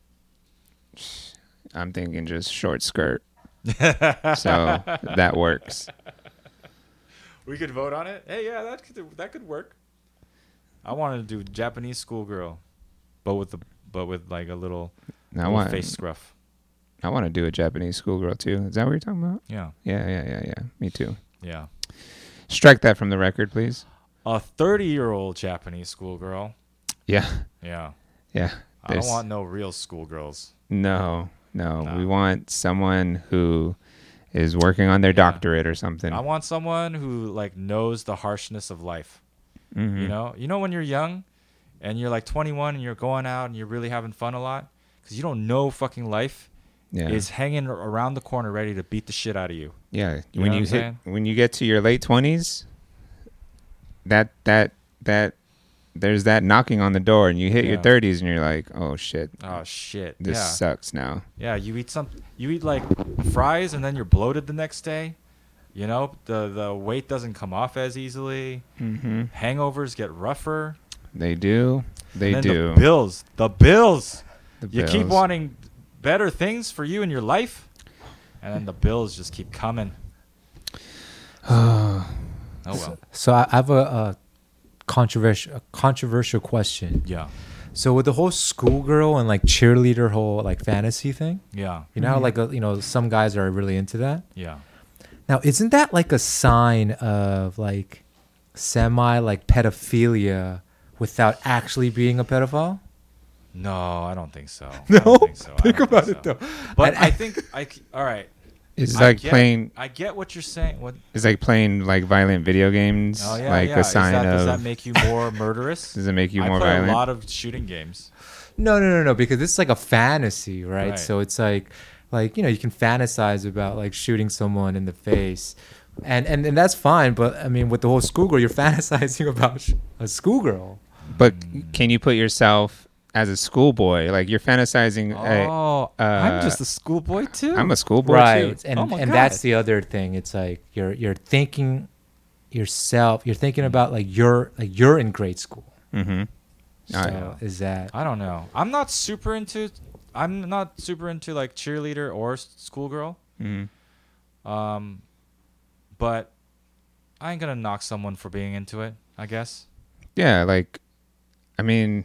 I'm thinking just short skirt. So that works. We could vote on it. Hey, yeah, that could that could work. I wanted to do Japanese schoolgirl, but with the but with like a little, I little want face scruff. I want to do a Japanese schoolgirl too. Is that what you're talking about? Yeah. Yeah, yeah, yeah, yeah. Me too. Yeah. Strike that from the record, please. A thirty-year-old Japanese schoolgirl. Yeah. Yeah. Yeah. I don't There's- want no real schoolgirls. No, no. No. We want someone who is working on their doctorate or something. I want someone who like knows the harshness of life. Mhm. You know, you know when you're young, and you're like twenty-one, and you're going out and you're really having fun a lot, because you don't know fucking life Yeah. is hanging around the corner ready to beat the shit out of you. Yeah, You when know you what I'm hit, when you get to your late twenties, that that that there's that knocking on the door, and you hit your Yeah. thirties, and you're like, oh shit, Oh shit! this yeah. sucks now. Yeah, you eat some, you eat like fries, and then you're bloated the next day. You know, the the weight doesn't come off as easily. Mm-hmm. Hangovers get rougher. They do, they and then do. The bills, the bills. The you keep bills. wanting better things for you in your life, and then the bills just keep coming. Oh well. So I I have a, a controversial a controversial question. Yeah. So with the whole schoolgirl and like cheerleader whole like fantasy thing, Yeah. you know, how, Mm-hmm. like a, you know, some guys are really into that. Yeah. Now, isn't that like a sign of like semi like pedophilia without actually being a pedophile? No, I don't think so. I No? don't think so. I Think don't about think it, so. though. But I- I think I c- all right. It's I like get- playing. I get what you're saying. What? It's like playing like violent video games. Oh yeah, like yeah. a Is sign that, of. does that make you more murderous? Does it make you I more play violent? a lot of shooting games. No, no, no, no, because this is like a fantasy, right? Right. So it's like, like you know, you can fantasize about like shooting someone in the face, and and, and that's fine. But I mean, with the whole schoolgirl, you're fantasizing about sh- a schoolgirl. But can you put yourself as a schoolboy? Like you're fantasizing. a- Oh, uh, I'm just a schoolboy too. I'm a schoolboy Right, too. and Oh my and God. that's the other thing. It's like you're you're thinking yourself. You're thinking about like you're like you're in grade school. Mm-hmm. So yeah. is that I don't know. I'm not super into. I'm not super into like cheerleader or s- schoolgirl. Mm-hmm. Um, but I ain't gonna knock someone for being into it. I guess. Yeah, like, I mean,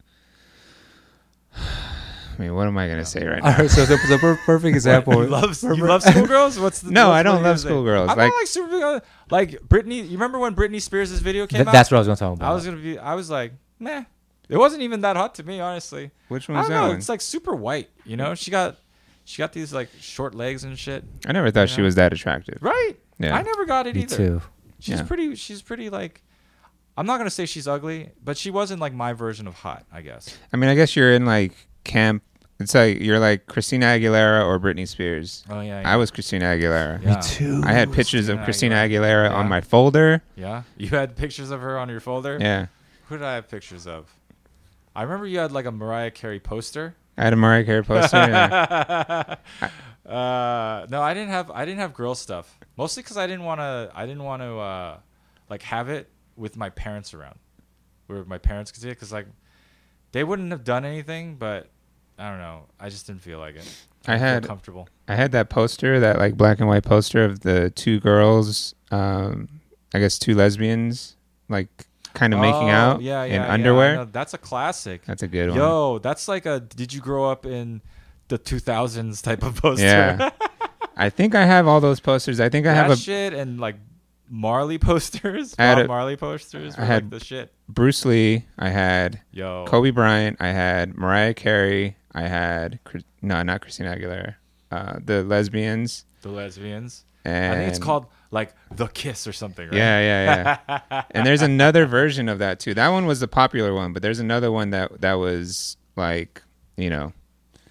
I mean, what am I gonna say right all now? right? So the, the per- perfect example. you love you love schoolgirls? What's the No, what's I don't what you love gonna say? schoolgirls. I'm Like- not like super big on- like Britney. You remember when Britney Spears' video came Th- out? that's what I was gonna talk about. I was gonna be. I was like, meh. It wasn't even that hot to me, honestly. Which I one's don't that know. one? It's like super white. You know, she got she got these like short legs and shit. I never thought you she know? was that attractive. Right. Yeah. I never got it Me either. too. She's Yeah. pretty. She's pretty like. I'm not gonna say she's ugly, but she wasn't like my version of hot. I guess. I mean, I guess you're in like camp. It's like you're like Christina Aguilera or Britney Spears. Oh yeah. I was Christina Aguilera. Yeah. too. I had pictures of Christina Christina Aguilera Yeah. on my folder. Yeah. You had pictures of her on your folder. Yeah, Who did I have pictures of? I remember you had like a Mariah Carey poster. I had a Mariah Carey poster. yeah. uh, no, I didn't have. I didn't have girl stuff. Mostly because I didn't want to. I didn't want to uh, like have it with my parents around, where my parents could see it. Because like, they wouldn't have done anything, but I don't know. I just didn't feel like it. I didn't feel had- comfortable. I had that poster, that like black and white poster of the two girls, um, I guess two lesbians, like kind of making Oh, out yeah, in yeah, yeah, underwear. I know. That's a classic. That's a good one. Yo, that's like a. Did you grow up in the two thousands type of poster? Yeah. I think I have all those posters. I think I that have a shit and like Marley posters. I had Bob a- Marley posters. I Were had- like the shit. Bruce Lee. I had Yo. Kobe Bryant. I had Mariah Carey. I had Chris- no, not Christina Aguilera. Uh, the lesbians. The lesbians. And I think it's called like The Kiss or something, right? Yeah, yeah, yeah. And there's another version of that too. That one was the popular one, but there's another one that that was like, you know,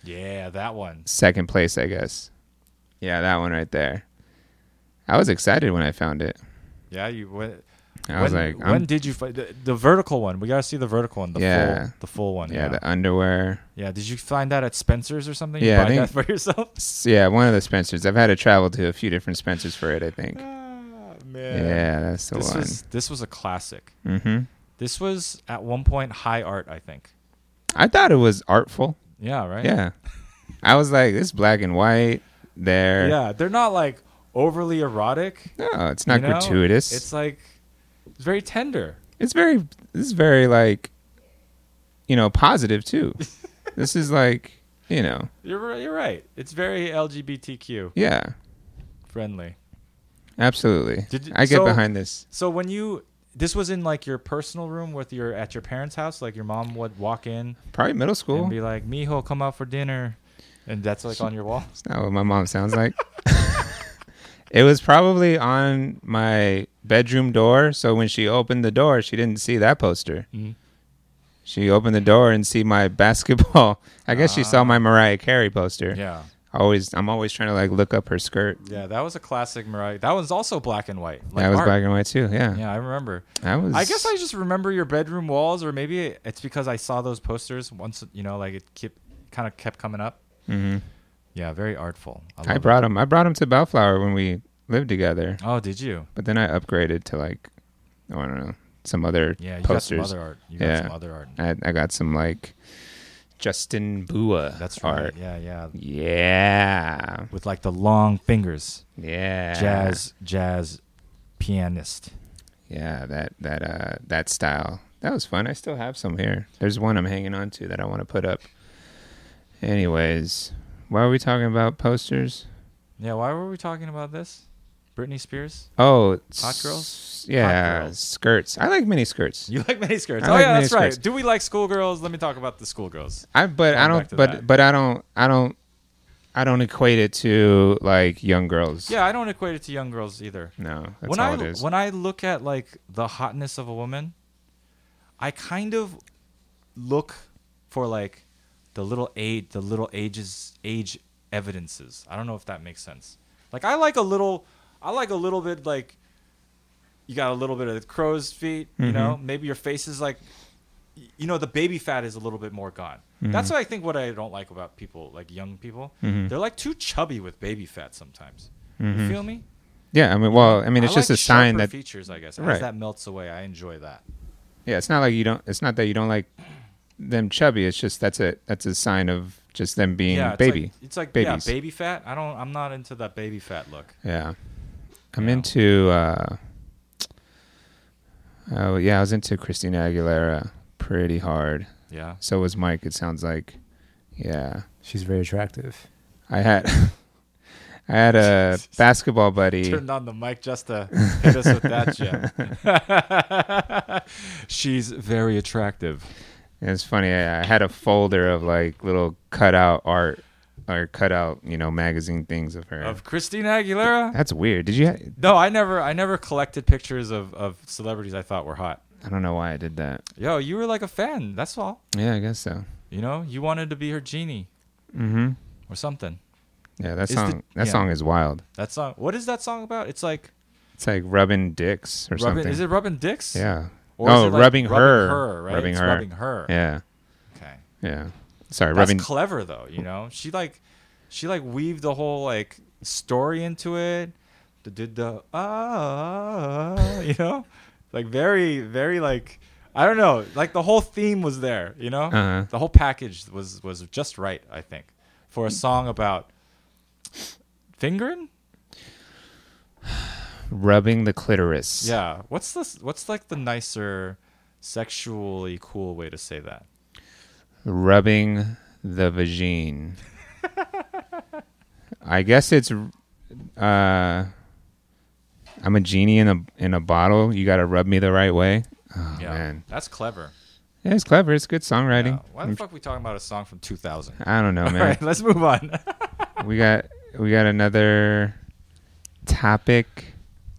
Yeah, that one. Second place, I guess. Yeah, that one right there. I was excited when I found it. Yeah, you. When, I was when, like, when I'm- did you find the, the vertical one? We gotta see the vertical one. The Yeah. full, the full one. Yeah, Yeah, the underwear. yeah. Did you find that at Spencer's or something? Yeah, I you buy think- that for yourself. S- Yeah, one of the Spencers. I've had to travel to a few different Spencers for it, I think. Ah, man. Yeah, that's the this one. was this was a classic. Mm-hmm. This was at one point high art, I think. I thought it was artful. Yeah, right. Yeah. I was like, this black and white there. Yeah, they're not like overly erotic. No, it's not you know? gratuitous. It's like it's very tender. It's very, this is very like, you know, positive too. This is like, you know, You're right. You're right. It's very L G B T Q yeah, friendly. absolutely. Did you- I get so- behind this. So when you this was in like your personal room with your at your parents' house, like your mom would walk in Probably middle school. and be like, "Mijo, come out for dinner," and that's like on your wall. That's not what my mom sounds like. It was probably on my bedroom door. So when she opened the door, she didn't see that poster. Mhm. She opened the door and see my basketball. I guess she saw my Mariah Carey poster. Yeah, Always, I'm always trying to like look up her skirt. yeah, that was a classic Mariah. That was also black and white. Like that was art. black and white too. Yeah, Yeah, I remember. that was. I guess I just remember your bedroom walls, or maybe it's because I saw those posters once. You know, like it kept kind of kept coming up. hmm Yeah, very artful. I, I love brought him. I brought him to Bellflower when we lived together. it. Oh, did you? But then I upgraded to like, I don't know, some other Yeah, you posters. got some other art. You got Yeah. some other art. I, I got some like Justin Bua That's right. art. Yeah, yeah. Yeah. With like the long fingers. Yeah. Jazz, jazz pianist. Yeah, that that uh that style. That was fun. I still have some here. There's one I'm hanging on to that I want to put up. Anyways, why are we talking about posters? Yeah, why were we talking about this? Britney Spears? Oh, it's- Hot girls? Yeah, Hot girls. skirts. I like mini skirts. You like mini skirts? I Oh like yeah, mini that's right. skirts. Do we like schoolgirls? Let me talk about the schoolgirls. I but I Going back don't to but that. but I don't I don't I don't equate it to like young girls. Yeah, I don't equate it to young girls either. No, that's when all I it is. when I look at like the hotness of a woman, I kind of look for like the little age, the little ages, age evidences. I don't know if that makes sense. Like I like a little, I like a little bit like you got a little bit of the crow's feet. You Mhm. know, maybe your face is like, y- you know, the baby fat is a little bit more gone. That's Mhm. what I think. What I don't like about people, like young people, Mhm. they're like too chubby with baby fat sometimes. You Mhm. feel me? Yeah, I mean, well, I mean, it's just like a sign sharper that features, I guess. As Right. that melts away, I enjoy that. yeah, it's not like you don't. It's not that you don't like them chubby. It's just that's a that's a sign of just them being yeah, it's baby. Like, it's like babies. yeah, baby fat. I don't. I'm not into that baby fat look. Yeah. I'm Yeah. into uh oh yeah, I was into Christina Aguilera pretty hard. Yeah. So was Mike, it sounds like. Yeah. She's very attractive. I had I had a basketball buddy. Turned on the mic just to hit us with that gem. She's very attractive. It's funny, I, I had a folder of like little cutout art or cutout, you know, magazine things of her. Of Christina Aguilera? That's weird. Did you ha- No, I never. I never collected pictures of, of celebrities I thought were hot. I don't know why I did that. Yo, you were like a fan. That's all. Yeah, I guess so. You know, you wanted to be her genie Mhm. or something. Yeah, that Is song the- that yeah. song is wild. That song. What is that song about? It's like It's like rubbing dicks or rubbing. something. Is it rubbing dicks? Yeah. Or is oh, it like rubbing, her. her, right? Rubbing It's her. rubbing her. Yeah. Okay. Yeah. Sorry, That's rubbing. clever though, you know. She like, she like weaved the whole like story into it. The did the ah, you know, like very very like I don't know, like the whole theme was there, you know. Uh-huh. The whole package was was just right, I think, for a song about fingering. Rubbing the clitoris. Yeah. What's this? What's like the nicer, sexually cool way to say that? Rubbing the vagine. I guess it's uh I'm a genie in a in a bottle. You got to rub me the right way. Oh Yeah, man. that's clever. Yeah, it's clever. It's good songwriting. Yeah. Why the fuck are we talking about a song from two thousand? I don't know, All man. right, let's move on. we got we got another topic.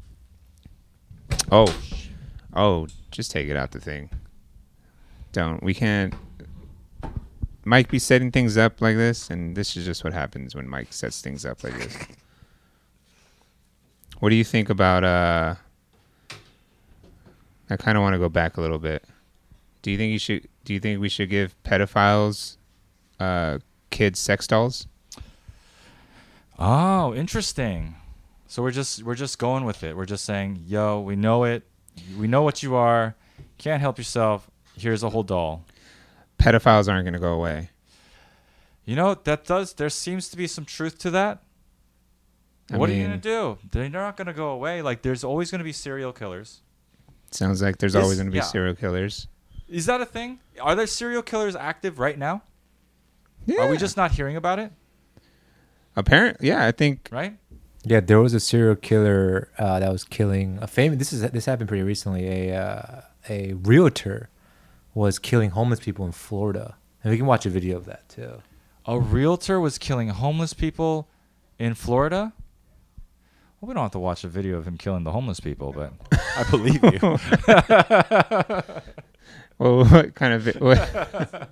Oh. Oh, just take it out the thing. Don't. We can't. Mike be setting things up like this, and this is just what happens when Mike sets things up like this. What do you think about? Uh, I kind of want to go back a little bit. Do you think you should? Do you think we should give pedophiles uh, kids sex dolls? Oh, interesting. So we're just we're just going with it. We're just saying, yo, we know it. We know what you are. Can't help yourself. Here's a whole doll. Pedophiles aren't going to go away. You know, that does. There seems to be some truth to that. I what are you mean- gonna do? They're not gonna go away. Like, there's always gonna be serial killers. Sounds like there's Is- always going to be yeah. serial killers. Is that a thing? Are there serial killers active right now? Yeah. Are we just not hearing about it? Apparently, yeah. I think Right? Yeah, there was a serial killer uh, that was killing a famous. This is this happened pretty recently. A uh, a realtor was killing homeless people in Florida, and we can watch a video of that too. A realtor was killing homeless people in Florida? Well, we don't have to watch a video of him killing the homeless people, but I believe you. well, what kind of vi- what?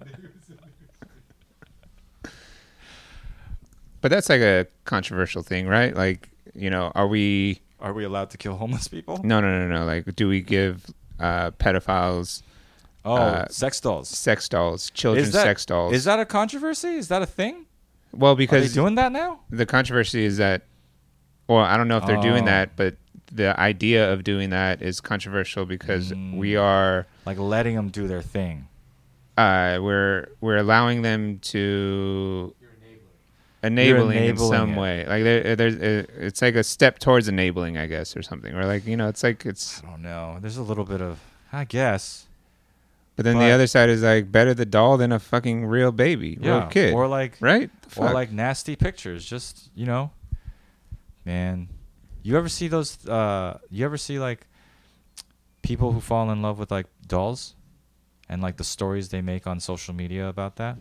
But that's like a controversial thing, right? Like, you know, are we? Are we allowed to kill homeless people? No, no, no, no. Like, do we give uh, pedophiles Oh, uh, sex dolls. sex dolls, children's Is that, sex dolls? Is that a controversy? Is that a thing? well Are they because doing that now? the controversy is that, well, I don't know if they're doing Oh. that, but the idea of doing that is controversial because Mm. we are. Like letting them do their thing. uh, we're we're allowing them to enabling, in enabling some it. way. Like there, there's uh, it's like a step towards enabling, I guess, or something. Or like, you know, it's like it's. I don't know. There's a little bit of, I guess. But then But- the other side is like better the doll than a fucking real baby, real Yeah. kid, Or like, right? The or fuck? like nasty pictures. Just, you know, man. You ever see those? Uh, you ever see like people who fall in love with like dolls, and like the stories they make on social media about that?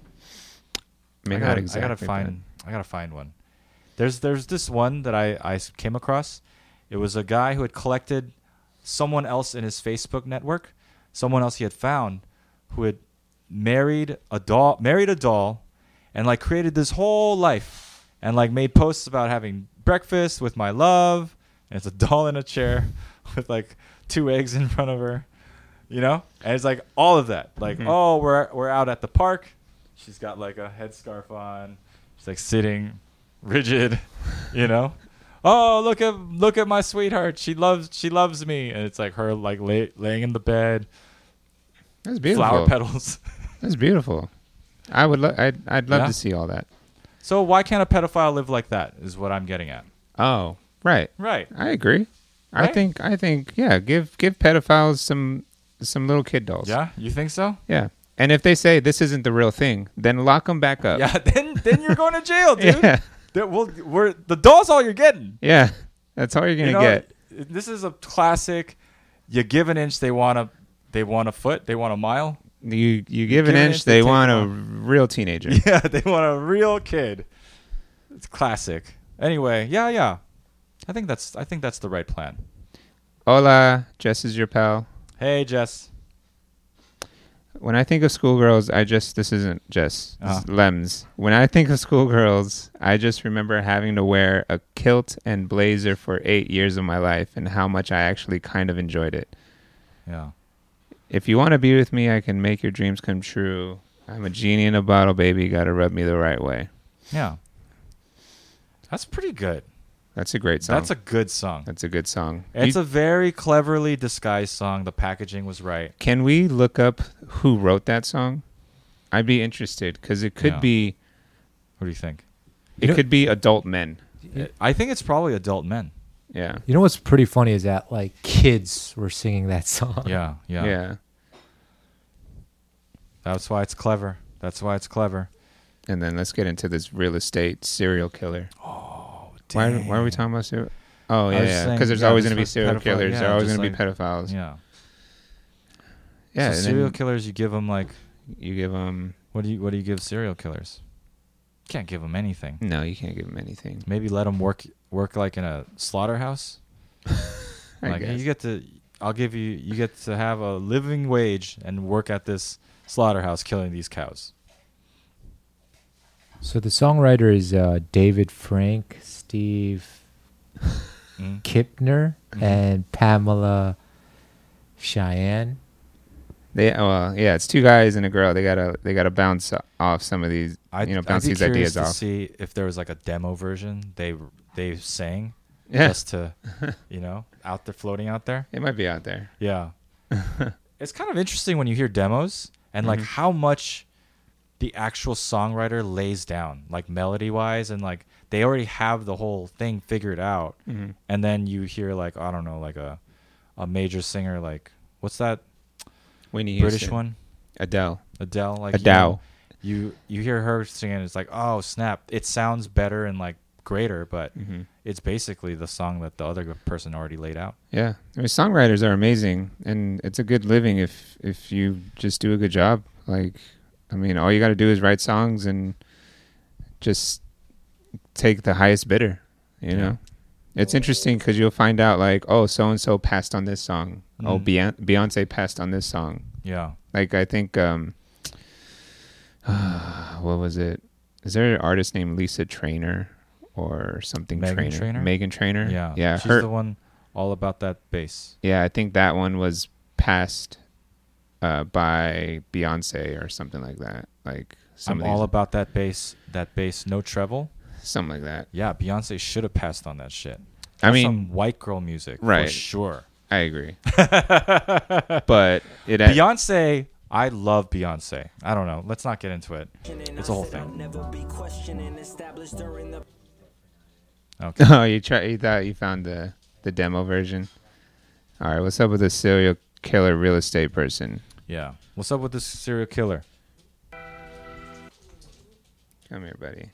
May I not gotta, exactly. I gotta find. I gotta find one. There's there's this one that I I s- came across. It was a guy who had collected someone else in his Facebook network, someone else he had found, who had married a doll, married a doll, and like created this whole life, and like made posts about having breakfast with my love, and it's a doll in a chair with like two eggs in front of her, you know, and it's like all of that. Like, Mhm. oh, we're we're out at the park. She's got like a headscarf on. She's like sitting rigid, you know. Oh, look at look at my sweetheart. She loves she loves me, and it's like her like lay, laying in the bed. That's beautiful. Flower petals. That's beautiful. I would. Lo- I'd. I'd love Yeah? to see all that. So why can't a pedophile live like that? Is what I'm getting at. Oh, right. Right. I agree. I Right? think. I think. Yeah. Give give pedophiles some some little kid dolls. Yeah, you think so? Yeah. And if they say this isn't the real thing, then lock them back up. Yeah. Then then you're going to jail, dude. Yeah. That- well, we're the doll's all you're getting. Yeah. That's all you're gonna You know, get. This is a classic. You give an inch, they want a they want a foot, they want a mile. You you give an inch, they take want a a mile. real teenager. Yeah, they want a real kid. It's classic. Anyway, yeah, yeah. I think that's I think that's the right plan. Hola, Jess is your pal. Hey, Jess. When I think of schoolgirls, I just this isn't Jess, this is Uh-huh. Lems. When I think of schoolgirls, I just remember having to wear a kilt and blazer for eight years of my life, and how much I actually kind of enjoyed it. Yeah. If you want to be with me, I can make your dreams come true. I'm a genie in a bottle, baby. Got to rub me the right way. Yeah. That's pretty good. That's a great song. That's a good song. That's a good song. It's You- a very cleverly disguised song. The packaging was right. Can we look up who wrote that song? I'd be interested because it could Yeah. be. What do you think? It You know- could be adult men. I think it's probably adult men. Yeah. You know what's pretty funny is that like kids were singing that song. Yeah, yeah. Yeah. That's why it's clever. That's why it's clever. And then let's get into this real estate serial killer. Oh, Why, why are we talking about serial? Oh, I yeah, was yeah. saying, Because there's yeah, always just going to be for serial pedophile- killers. yeah, there are always just going to be like- pedophiles. Yeah. Yeah. So and serial then killers, you give them like, you give them. what do you what do you give serial killers? Can't give them anything. No, you can't give them anything. Maybe let them work work like in a slaughterhouse. I Like guess. you get to, I'll give you you get to have a living wage and work at this slaughterhouse killing these cows. So the songwriter is uh, David Frank, Steve Mm. Kipner, Mhm. and Pamela Cheyenne. They well, yeah, it's two guys and a girl. They gotta they gotta bounce off some of these, I'd, you know, I'd bounce be these curious ideas to off. see if there was like a demo version they they sang Yeah. just to, you know, out there floating out there. It might be out there. Yeah. It's kind of interesting when you hear demos and like Mhm. how much the actual songwriter lays down, like melody wise, and like they already have the whole thing figured out. Mhm. And then you hear like, I don't know, like a a major singer, like what's that Whitney British Houston. one? Adele. Adele, like Adele. You, know, you you hear her singing, it's like, oh snap! It sounds better and like greater, but Mhm. it's basically the song that the other person already laid out. Yeah, I mean, songwriters are amazing, and it's a good living if if you just do a good job. Like, I mean, all you got to do is write songs and just take the highest bidder. You Yeah. know, it's interesting because you'll find out like, oh, so and so passed on this song. Oh, Mm. Beyonce, Beyonce passed on this song. Yeah. Like I think, um, what was it? Is there an artist named Lisa Trainer or something? Meghan Trainer? Trainor? Megan Trainer. Yeah, yeah. She's her, the one all about that bass. Yeah, I think that one was passed uh, by Beyonce or something like that. Like some I'm of all these, about that bass. That bass, no treble. something like that. Yeah, Beyonce should have passed on that shit. I That's mean, some white girl music, for right. sure. I agree. But it Beyonce, I love Beyonce. I don't know. Let's not get into it. It's a whole thing. Okay. Oh, you try. You thought you found the the demo version. All right, what's up with this serial killer real estate person? Yeah. What's up with this serial killer? Come here, buddy.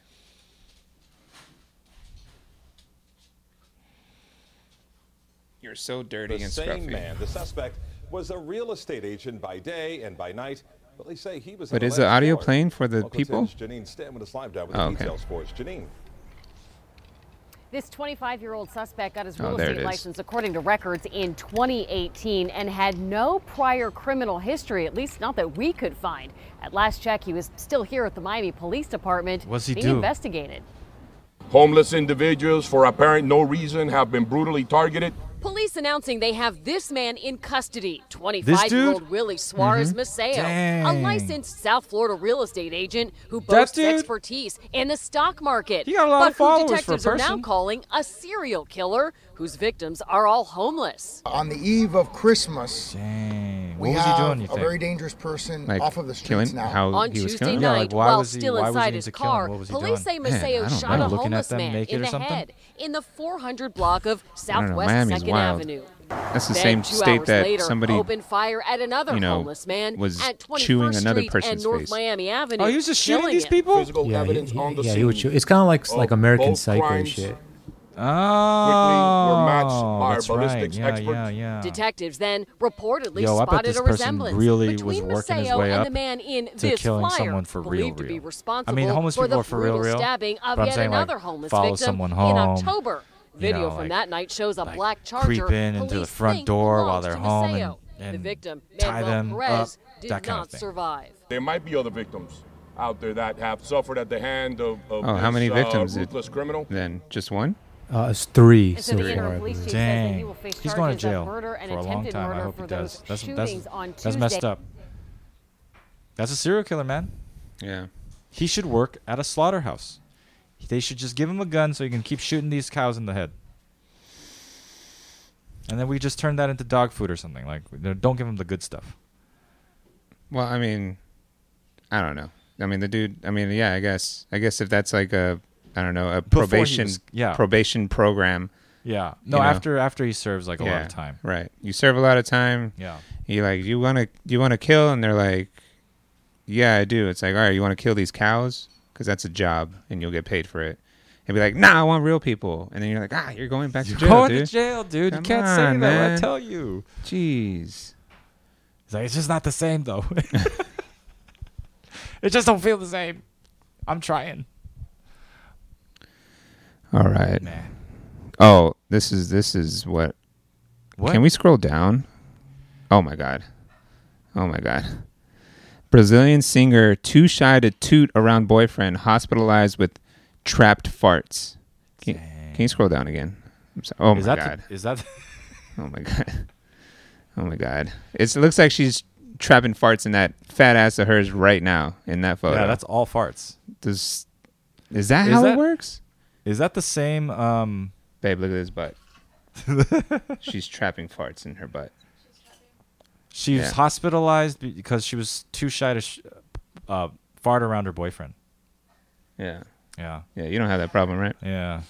You're so dirty The and same scruffy. man, the suspect, was a real estate agent by day and by night. Well, they say he was. But an is the alleged audio killer. playing for the Local people? ten's Janine Stanton with us live now with Oh, the okay. details for us. Janine. This twenty-five-year-old suspect got his Oh, real there it estate is. license, according to records, in twenty eighteen and had no prior criminal history, at least not that we could find. At last check, he was still here at the Miami Police Department What's he being do? investigated. Homeless individuals, for apparent no reason, have been brutally targeted. Police announcing they have this man in custody, twenty-five-year-old Willie Suarez Mhm. Maceo, a Dang. licensed South Florida real estate agent who That boasts dude? expertise in the stock market. He got a lot but of followers who for a detectives are now person. calling a serial killer whose victims are all homeless. On the eve of Christmas, Dang. we What was he have doing, you a think? very dangerous person Like off of the streets killing- now. how On he was Tuesday killing? night, Yeah, like, why while was he- still why was he inside into his killing him? car, What was he police doing? say Man, I Maceo don't shot know. a Looking at homeless them man naked in or the something? head in the four hundred block of I don't know, Southwest Miami's Second wild. Avenue. That's the Then, same two state hours that later, somebody, opened fire at another you know, homeless man was at twenty-first chewing another Street person's and North face. Miami Avenue. Oh, he was just shooting killing these him. people? Physical Yeah, he, evidence he- on the yeah, scene. he would shoot. It's kind of like like of American both Psycho crimes. shit. Oh, matched by our that's ballistics right. Yeah, experts. yeah, yeah. Detectives then reportedly Yo, I bet spotted this a person resemblance really was between working his Maceo way and up the man in to this killing flyer, someone for real, believed to be real. responsible I mean, homeless for people the are for real, brutal real. stabbing of But I'm yet saying, like, another homeless follow victim someone in home, October. you Video know, from like- that night shows a black Charger. creep in into the police front think door while belongs they're to home and, Maceo. and the victim, tie Manuel them Perez, up, did that kind not of thing. survive. There might be other victims out there that have suffered at the hand of, of oh, this how many uh, victims? did- ruthless criminal. Then just one. Uh, it's three And so so the interim far. I police believe. chief says that he Dang. will face He's going to charges of jail murder and for a long attempted time. I murder hope for he those does. That's, shootings that's, on that's messed Tuesday. up. That's a serial killer, man. Yeah. He should work at a slaughterhouse. They should just give him a gun so he can keep shooting these cows in the head. And then we just turn that into dog food or something. Like, don't give him the good stuff. Well, I mean, I don't know. I mean, the dude. I mean, yeah. I guess. I guess if that's like a, I don't know, a Before he probation, was- yeah. probation program. Yeah. No, you know. after after he serves like a lot Yeah, of time. Right. You serve a lot of time. Yeah. You like you want to you want to kill, and they're like, yeah, I do. It's like, all right, you want to kill these cows because that's a job, and you'll get paid for it. And be like, nah, I want real people. And then you're like, ah, you're going back to You're jail, going dude. to jail, dude. Come you can't on, say that. man. I tell you. Jeez. It's like, it's just not the same though. It just don't feel the same. I'm trying. All right. Man. Oh, this is this is what. What? Can we scroll down? Oh my god. Oh my god. Brazilian singer too shy to toot around boyfriend hospitalized with trapped farts. Can, can you scroll down again? I'm sorry. Oh Is my that god. The, is that? Oh my god. Oh my god. It's, it looks like she's trapping farts in that fat ass of hers right now in that photo. Yeah, that's all farts. Does is that Is how that- it works? Is that the same? Um, Babe, look at this butt. She's trapping farts in her butt. She was Yeah. hospitalized because she was too shy to sh- uh, fart around her boyfriend. Yeah. Yeah. Yeah, you don't have that problem, right? Yeah.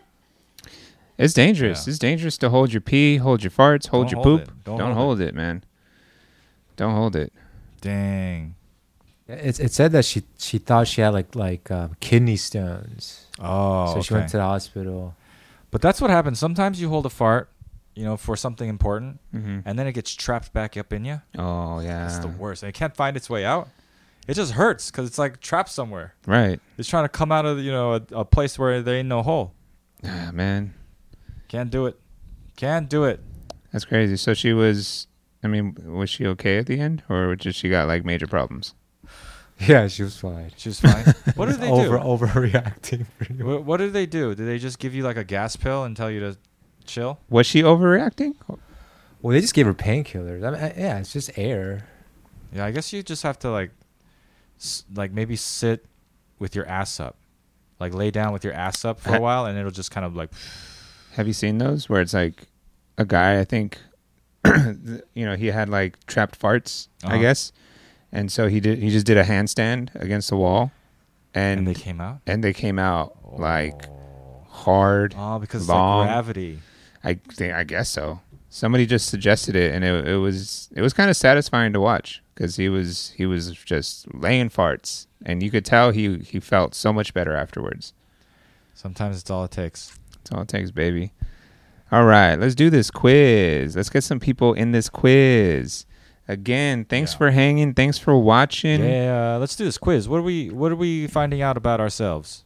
It's dangerous. Yeah. It's dangerous to hold your pee, hold your farts, hold Don't your hold poop. it. Don't, Don't hold, hold it. man. Don't hold it. Dang. It it said that she she thought she had like like um, kidney stones. Oh, so she went okay. to the hospital. But that's what happens. Sometimes you hold a fart, you know, for something important, Mhm. and then it gets trapped back up in you. Oh, yeah. It's the worst. And it can't find its way out. It just hurts because it's like trapped somewhere. Right. It's trying to come out of, you know, a, a place where there ain't no hole. Ah, man. Can't do it. Can't do it. That's crazy. So she was, I mean, was she okay at the end? Or just she got like major problems? Yeah, she was fine. She was fine. What did they Over do? overreacting. pretty much. What, what did they do? Did they just give you like a gas pill and tell you to chill? Was she overreacting? Well, they just gave her painkillers. I mean, I- yeah, it's just air. Yeah, I guess you just have to like, s- like maybe sit with your ass up, like lay down with your ass up for a Ha- while, and it'll just kind of like. Have you seen those where it's like a guy, I think, you know, he had like trapped farts, I Uh-huh. guess. And so he did, he just did a handstand against the wall. And, And they came out? And they came out like hard. Oh, because long. it's like gravity. I think, I guess so. Somebody just suggested it, and it, it was it was kind of satisfying to watch because he was he was just laying farts, and you could tell he he felt so much better afterwards. Sometimes it's all it takes. That's all it takes, baby. All right, let's do this quiz. Let's get some people in this quiz. Again, thanks for hanging. Thanks for watching. Yeah, let's do this quiz. What are we What are we finding out about ourselves?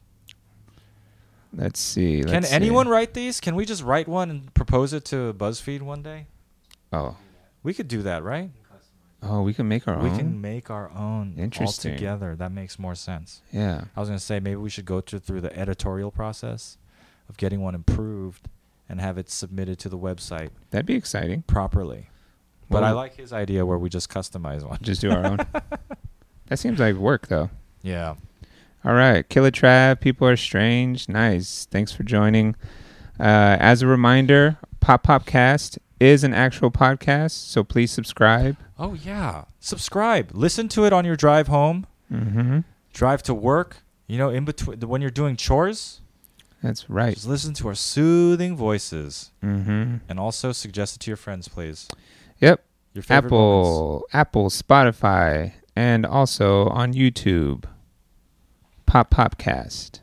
Let's see. Can let's see. anyone write these? Can we just write one and propose it to BuzzFeed one day? Oh, We could do that, right? oh, we can make our we own. can make our own Interesting. all together. That makes more sense. Yeah. I was going to say maybe we should go to, through the editorial process of getting one improved and have it submitted to the website. That'd be exciting. Properly. But Well, I like his idea where we just customize one. Just do our own. That seems like work, though. Yeah. All right. Killer Trav, People Are Strange. Nice. Thanks for joining. Uh, as a reminder, Pop Pop Cast is an actual podcast, so please subscribe. Oh, yeah. Subscribe. Listen to it on your drive home. Mm-hmm. Drive to work. You know, in between when you're doing chores. That's right. Just listen to our soothing voices. Mm-hmm. And also suggest it to your friends, please. Yep. Your favorite moments. Apple, Apple, Spotify, and also on YouTube. Pop Popcast.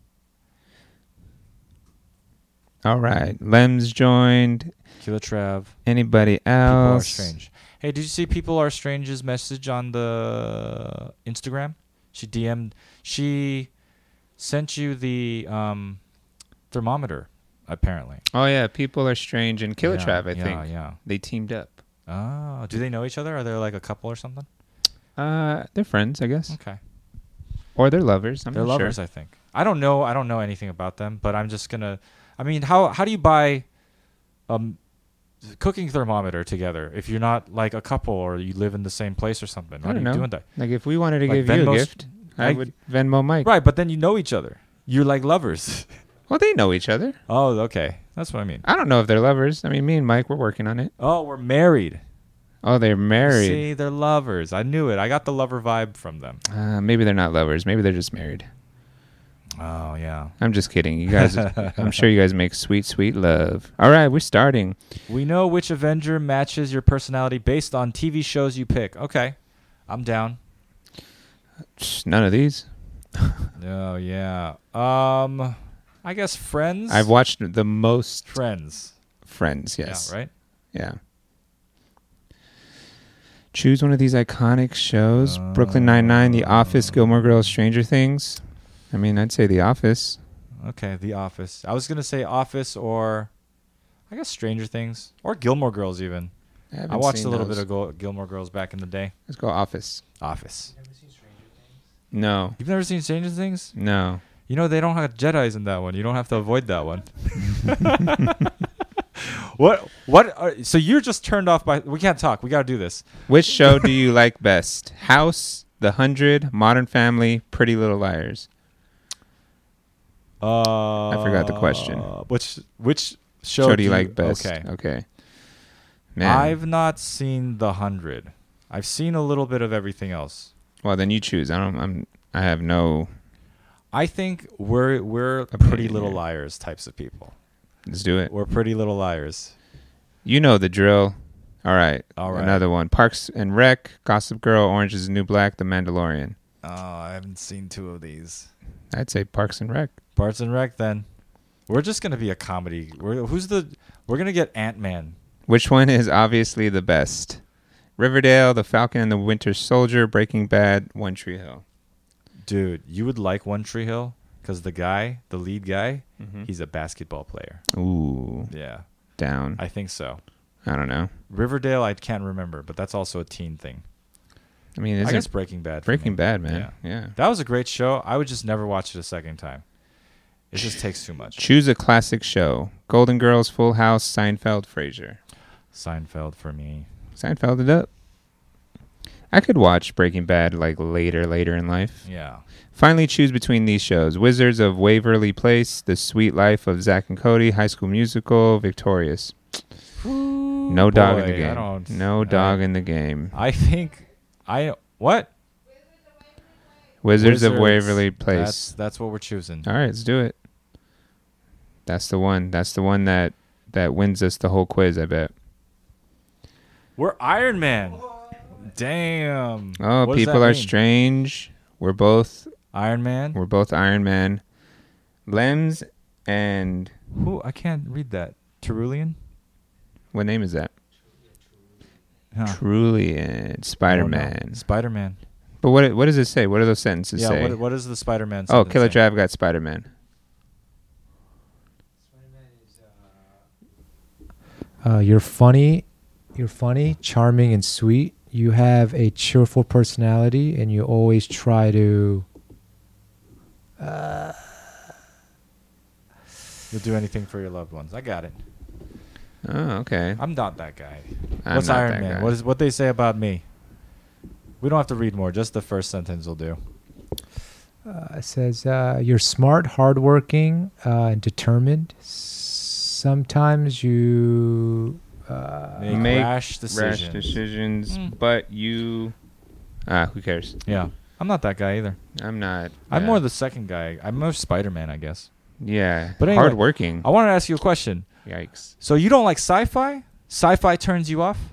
All right. Lems joined. Killer Trav. Anybody People Are else? Strange. Hey, did you see People Are Strange's message on the Instagram? She D M'd. She sent you the um, thermometer, apparently. Oh, yeah. People Are Strange and Killer Yeah, Trav, I yeah, think. yeah. They teamed up. Oh, do they know each other? Are they like a couple or something? Uh, they're friends, I guess. Okay. Or they're lovers. I'm They're not lovers, sure. I think. I don't know. I don't know anything about them, but I'm just gonna. I mean, how how do you buy a um, cooking thermometer together if you're not like a couple or you live in the same place or something? I How don't do you know. doing that? Like, if we wanted to Like give you a Venmo's- gift, I like- would Venmo Mike. Right, but then you know each other. You're like lovers. Well, they know each other. Oh, okay. That's what I mean. I don't know if they're lovers. I mean, me and Mike, we're working on it. Oh, we're married. Oh, they're married. See, they're lovers. I knew it. I got the lover vibe from them. Uh, maybe they're not lovers. Maybe they're just married. Oh, yeah. I'm just kidding. You guys, I'm sure you guys make sweet, sweet love. All right, we're starting. We know which Avenger matches your personality based on T V shows you pick. Okay. I'm down. None of these. Oh, yeah. Um, I guess Friends. I've watched the most Friends. Friends, yes. Yeah, right? Yeah. Choose one of these iconic shows. Brooklyn Nine-Nine, The Office, Gilmore Girls, Stranger Things. I mean, I'd say The Office. Okay, The Office. I was going to say Office or I guess Stranger Things or Gilmore Girls even. I haven't I watched seen a little those. bit of Gil- Gilmore Girls back in the day. Let's go Office. Office. No. You've never seen Stranger Things? No. You know they don't have Jedis in that one. You don't have to avoid that one. What? What? Are, so you're just turned off by? We can't talk. We got to do this. Which show do you like best? House, The Hundred, Modern Family, Pretty Little Liars. Uh, I forgot the question. Which which show, Show do you like best? Okay. Okay. Man. I've not seen The Hundred. I've seen a little bit of everything else. Well, then you choose. I don't. I'm. I have no. I think we're we're Opinion Pretty Little here. Liars types of people. Let's do it. We're Pretty Little Liars. You know the drill. All right. All right. Another one. Parks and Rec, Gossip Girl, Orange is the New Black, The Mandalorian. Oh, I haven't seen two of these. I'd say Parks and Rec. Parks and Rec. Then we're just gonna be a comedy. We're who's the? We're gonna get Ant-Man. Which one is obviously the best? Riverdale, The Falcon and the Winter Soldier, Breaking Bad, One Tree Hill. Dude, you would like One Tree Hill because the guy, the lead guy, Mhm. he's a basketball player. Ooh. Yeah. Down. I think so. I don't know. Riverdale, I can't remember, but that's also a teen thing. I mean, I isn't guess Breaking Bad. for Breaking me. Bad, man. Yeah. That was a great show. I would just never watch it a second time. It just takes too much. Choose a classic show. Golden Girls, Full House, Seinfeld, Frasier. Seinfeld for me. Seinfeld it up. I could watch Breaking Bad like later, later in life. Yeah. Finally, choose between these shows: Wizards of Waverly Place, The Sweet Life of Zack and Cody, High School Musical, Victorious. Ooh, no dog in the boy, game. I don't- no dog in the game. I think I what? Wizards, of Wizards. Waverly Place. That's that's what we're choosing. All right, let's do it. That's the one. That's the one that that wins us the whole quiz, I bet. We're Iron Man. Damn. Oh, What does people that are mean? strange. We're both Iron Man. We're both Iron Man. Lems and Who? I can't read that. Terulian? what name is that? Huh. Trulian Spider-Man. Spider-Man. But what what does it say? What do those sentences Yeah, say? what, what is the Spider-Man oh, sentence Killer say? Trav got Spider-Man. Uh, you're funny, you're funny, charming, and sweet. You have a cheerful personality, and you always try to. Uh, You'll do anything for your loved ones. I got it. Oh, okay. I'm not that guy. I'm What's not Iron that Man? guy. What is what they say about me? We don't have to read more. Just the first sentence will do. uh, it says uh, you're smart, hardworking, uh, and determined. Sometimes you uh, Make Make rash decisions. decisions, Mm. but you ah, who cares? Yeah, I'm not that guy either. I'm not. I'm yeah. more the second guy. I'm more Spider-Man, I guess. Yeah, But anyway, hardworking. I wanted to ask you a question. Yikes. So you don't like sci-fi? Sci-fi turns you off?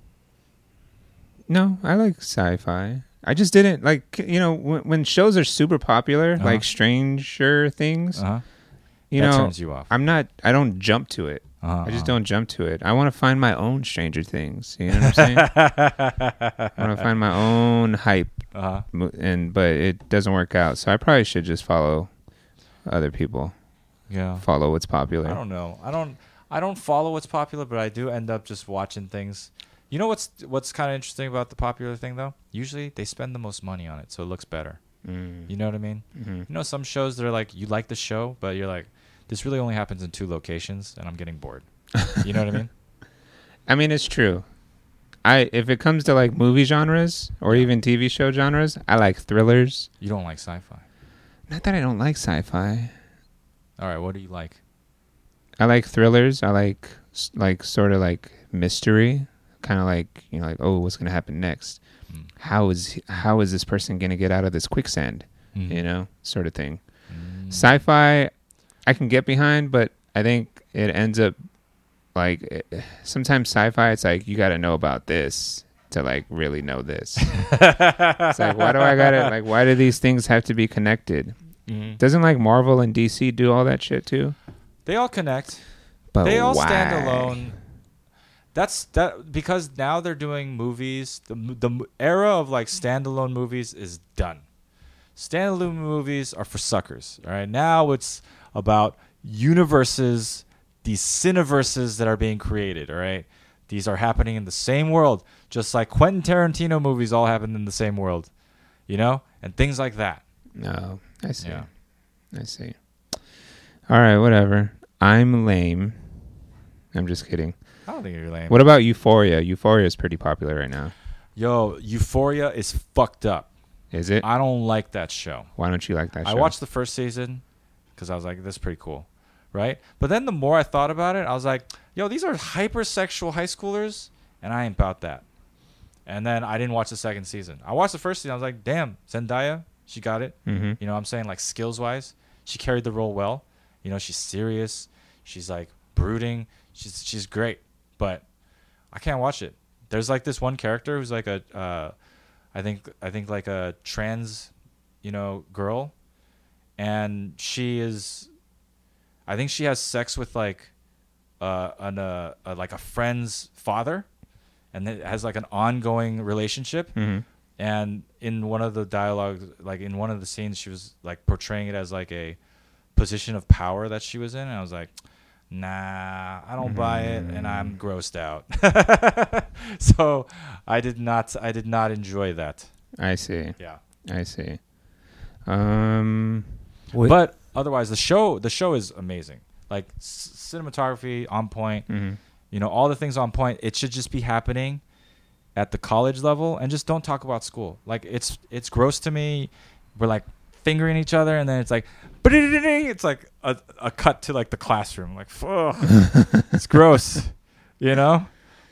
No, I like sci-fi. I just didn't like you know when, when shows are super popular, Uh-huh. like Stranger Things. Uh-huh. You That know, turns you off. I'm not. I don't jump to it. Uh-huh, I just uh-huh. don't jump to it. I want to find my own Stranger Things. You know what I'm saying? I want to find my own hype, Uh-huh. mo- and but it doesn't work out. So I probably should just follow other people. Yeah. Follow what's popular. I don't know. I don't. I don't follow what's popular, but I do end up just watching things. You know what's what's kind of interesting about the popular thing though? Usually they spend the most money on it, so it looks better. Mm. You know what I mean? Mhm. You know, some shows they're like, you like the show, but you're like, this really only happens in two locations, and I'm getting bored. You know what I mean? I mean, it's true. I if it comes to like movie genres or even T V show genres, I like thrillers. You don't like sci-fi. Not that I don't like sci-fi. All right, what do you like? I like thrillers. I like s- like sort of like mystery, kind of like you know like oh what's gonna happen next? Mm. How is how is this person gonna get out of this quicksand? Mhm. You know, sort of thing. Mm. Sci-fi, I can get behind, but I think it ends up like eh, sometimes sci-fi. It's like you got to know about this to like really know this. It's like why do I gotta like why do these things have to be connected? Mhm. Doesn't like Marvel and D C do all that shit too? They all connect. But they all why? stand alone. That's that because now they're doing movies. The m- the m- era of like standalone movies is done. Standalone movies are for suckers. All right, now it's about universes, these cineverses that are being created. All right, These are happening in the same world, just like Quentin Tarantino movies all happen in the same world, you know, and things like that. No, I see. Yeah. I see. All right, whatever. I'm lame. I'm just kidding. I don't think you're lame. What about Euphoria? Euphoria is pretty popular right now. Yo, Euphoria is fucked up. Is it? I don't like that show. Why don't you like that show? I watched the first season because I was like, this is pretty cool, right? But then the more I thought about it, I was like, yo, these are hypersexual high schoolers, and I ain't about that. And then I didn't watch the second season. I watched the first season. I was like, damn, Zendaya, she got it. Mhm. You know what I'm saying? Like, skills-wise, she carried the role well. You know, she's serious. She's, like, brooding. She's she's great. But I can't watch it. There's, like, this one character who's, like, a, uh, I think, I think like, a trans, you know, girl. And she is, I think she has sex with, like, uh, an, uh, uh, like, a friend's father. And it has, like, an ongoing relationship. Mhm. And in one of the dialogues, like, in one of the scenes, she was, like, portraying it as, like, a position of power that she was in. And I was like, nah, I don't buy it, and I'm grossed out. So I did not, I did not enjoy that. I see. Yeah. I see. Um, But otherwise, the show, the show is amazing. Like, c- cinematography on point. Mhm. You know, all the things on point. It should just be happening at the college level, and just don't talk about school. Like, it's it's gross to me. We're like fingering each other, and then it's like, it's like a, a cut to like the classroom. Like, ugh, it's gross. You know.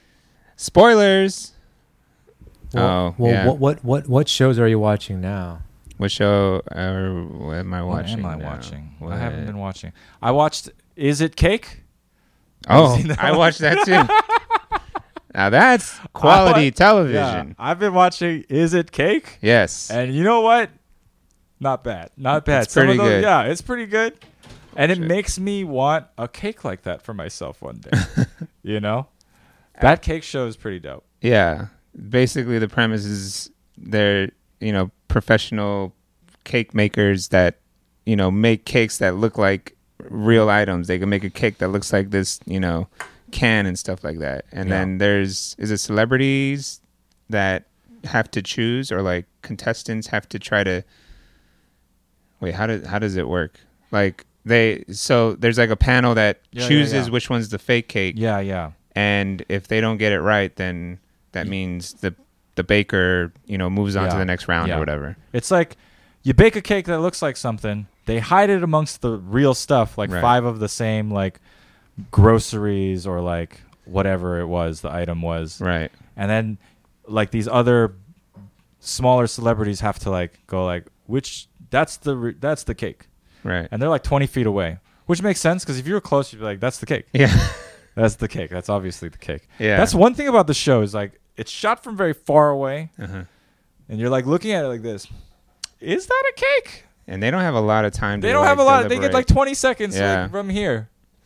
Spoilers. Well, oh, well yeah. what, what what what shows are you watching now? What show are, what am I What watching? am I now? watching? What? I haven't been watching. I watched Is It Cake? Oh, Have you seen that I one? watched that too. Now that's quality I wa- television. Yeah, I've been watching Is It Cake? Yes. And you know what? Not bad. Not bad. It's Some pretty of those- good. Yeah, it's pretty good. And it makes me want a cake like that for myself one day. You know? That cake show is pretty dope. Yeah. Basically, the premise is they're, you know, professional cake makers that, you know, make cakes that look like real items. They can make a cake that looks like this, you know, can and stuff like that. And Yeah. then there's, is it celebrities that have to choose, or like contestants have to try to, wait, how does, how does it work? Like they, so there's like a panel that Yeah, yeah, chooses yeah. which one's the fake cake. Yeah, yeah. And if they don't get it right, then that means the the baker, you know, moves on to Yeah. the next round Yeah. or whatever. It's like you bake a cake that looks like something. They hide it amongst the real stuff, like Right. five of the same like groceries or like whatever it was the item was. Right. And then like these other smaller celebrities have to like go like which that's the re- that's the cake. Right. And they're like twenty feet away, which makes sense because if you were close, you'd be like, that's the cake. Yeah. That's the cake. That's obviously the cake. Yeah. That's one thing about the show is like it's shot from very far away, Uh-huh. and you're like looking at it like this. Is that a cake? And they don't have a lot of time to They don't like, have a lot. They get deliberate. like twenty seconds Yeah. like, from here.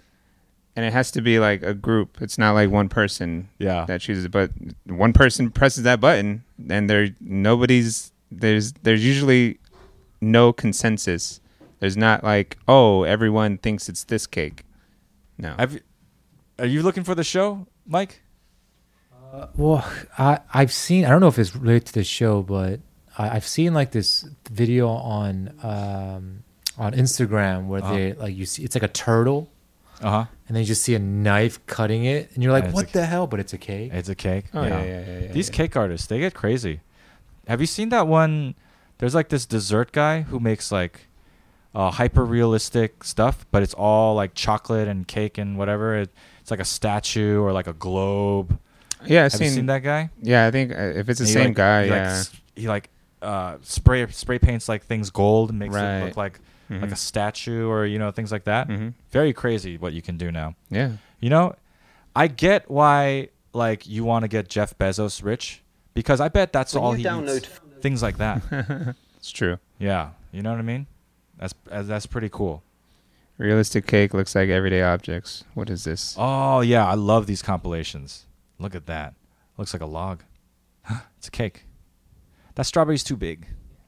And it has to be like a group. It's not like one person Yeah. that chooses, but one person presses that button and there nobody's there's there's usually no consensus. There's not like, oh, everyone thinks it's this cake. No. Have you, are you looking for the show, Mike? Uh, well, I I've seen. I don't know if it's related to the show, but I, I've seen like this video on um, on Instagram where Uh-huh. they like you see it's like a turtle, Uh huh. and then you just see a knife cutting it, and you're like, And it's what a- the hell? But it's a cake. It's a cake. Oh, yeah, yeah, yeah, yeah, These yeah. cake artists, they get crazy. Have you seen that one? There's like this dessert guy who makes like uh, hyper realistic stuff, but it's all like chocolate and cake and whatever. It, it's like a statue or like a globe. Yeah, I've Have seen, you seen that guy? Yeah, I think uh, if it's the And he, same like- guy, he, like, yeah. s- he like uh, spray spray paints like things gold and makes it Right. look like like Mhm. a statue or you know things like that. Mhm. Very crazy what you can do now. Yeah. You know, I get why like you want to get Jeff Bezos rich because I bet that's When all you he download- eats. Things like that. It's true. Yeah, you know what I mean? That's that's pretty cool. Realistic cake looks like everyday objects. What is this? Oh yeah, I love these compilations. Look at that. Looks like a log. It's a cake. That strawberry's too big.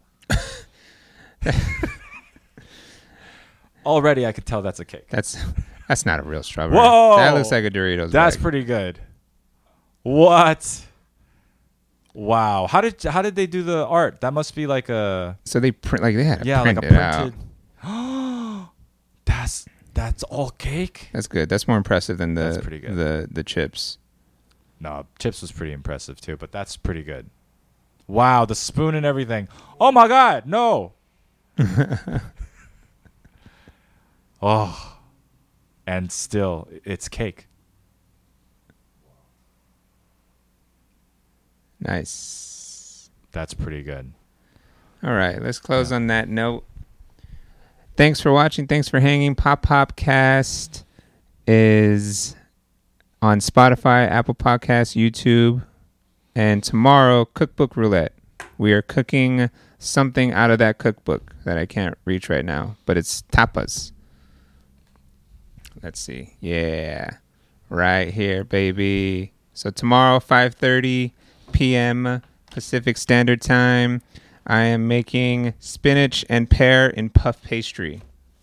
Already I could tell that's a cake. That's that's not a real strawberry. Whoa! That looks like a Doritos That's bag. pretty good. What? Wow. How did how did they do the art? That must be like a So they print like they had to yeah, print like a it out. printed. that's that's all cake. That's good. That's more impressive than the That's pretty good. the the chips. No, chips was pretty impressive too, but that's pretty good. Wow, the spoon and everything. Oh my God, no. Oh, and still, it's cake. Nice. That's pretty good. All right, let's close on that note. Thanks for watching. Thanks for hanging. Pop Pop Cast is on Spotify, Apple Podcasts, YouTube, and tomorrow, Cookbook Roulette. We are cooking something out of that cookbook that I can't reach right now, but it's tapas. Let's see. Yeah. Right here, baby. So tomorrow, five thirty p.m. Pacific Standard Time, I am making spinach and pear in puff pastry.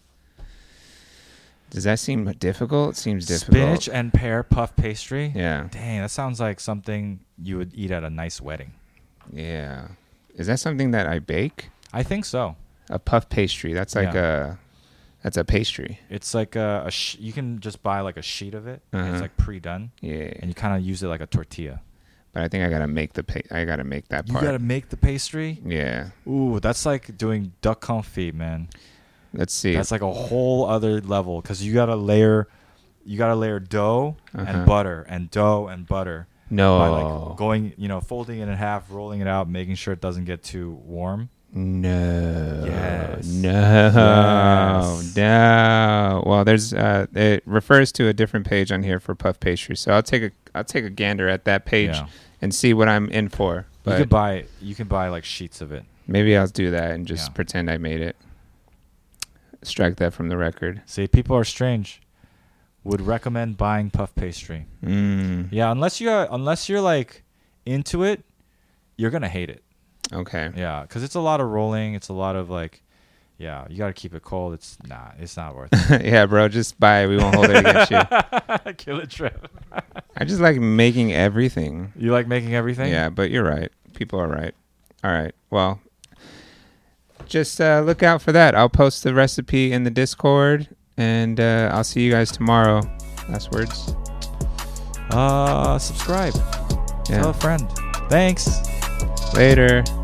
Does that seem difficult? It seems difficult. Spinach and pear puff pastry? Yeah. Dang, that sounds like something you would eat at a nice wedding. Yeah. Is that something that I bake? I think so. A puff pastry. That's like Yeah. a that's a pastry. It's like a, a sh- you can just buy like a sheet of it. And Uh-huh. it's like pre-done. Yeah. And you kind of use it like a tortilla. But I think I gotta make the pa- I gotta make that You part. gotta make the pastry? Yeah. Ooh, that's like doing duck confit, man. Let's see. That's like a whole other level because you gotta layer, you gotta layer dough Uh-huh. and butter and dough and butter. No. By like going, you know, folding it in half, rolling it out, making sure it doesn't get too warm. No. Yes. No. Yes. No. Well, there's uh, it refers to a different page on here for puff pastry. So I'll take a I'll take a gander at that page Yeah. and see what I'm in for. You But could buy, you can buy like sheets of it. maybe I'll do that and just Yeah. pretend I made it. Strike that from the record. See, people are strange. Would recommend buying puff pastry. Mm. Yeah, unless you are, unless you're like into it, you're gonna hate it. Okay. Yeah, because it's a lot of rolling. It's a lot of like, yeah, you gotta keep it cold. It's nah, it's not worth it. Yeah, bro, just buy it. We won't hold it against you. Kill it, Trev. I just like making everything. You like making everything? Yeah, but you're right. People are right. All right. Well, just uh, look out for that. I'll post the recipe in the Discord, and uh, I'll see you guys tomorrow. Last words. Uh, subscribe. Yeah. Tell a friend. Thanks. Later.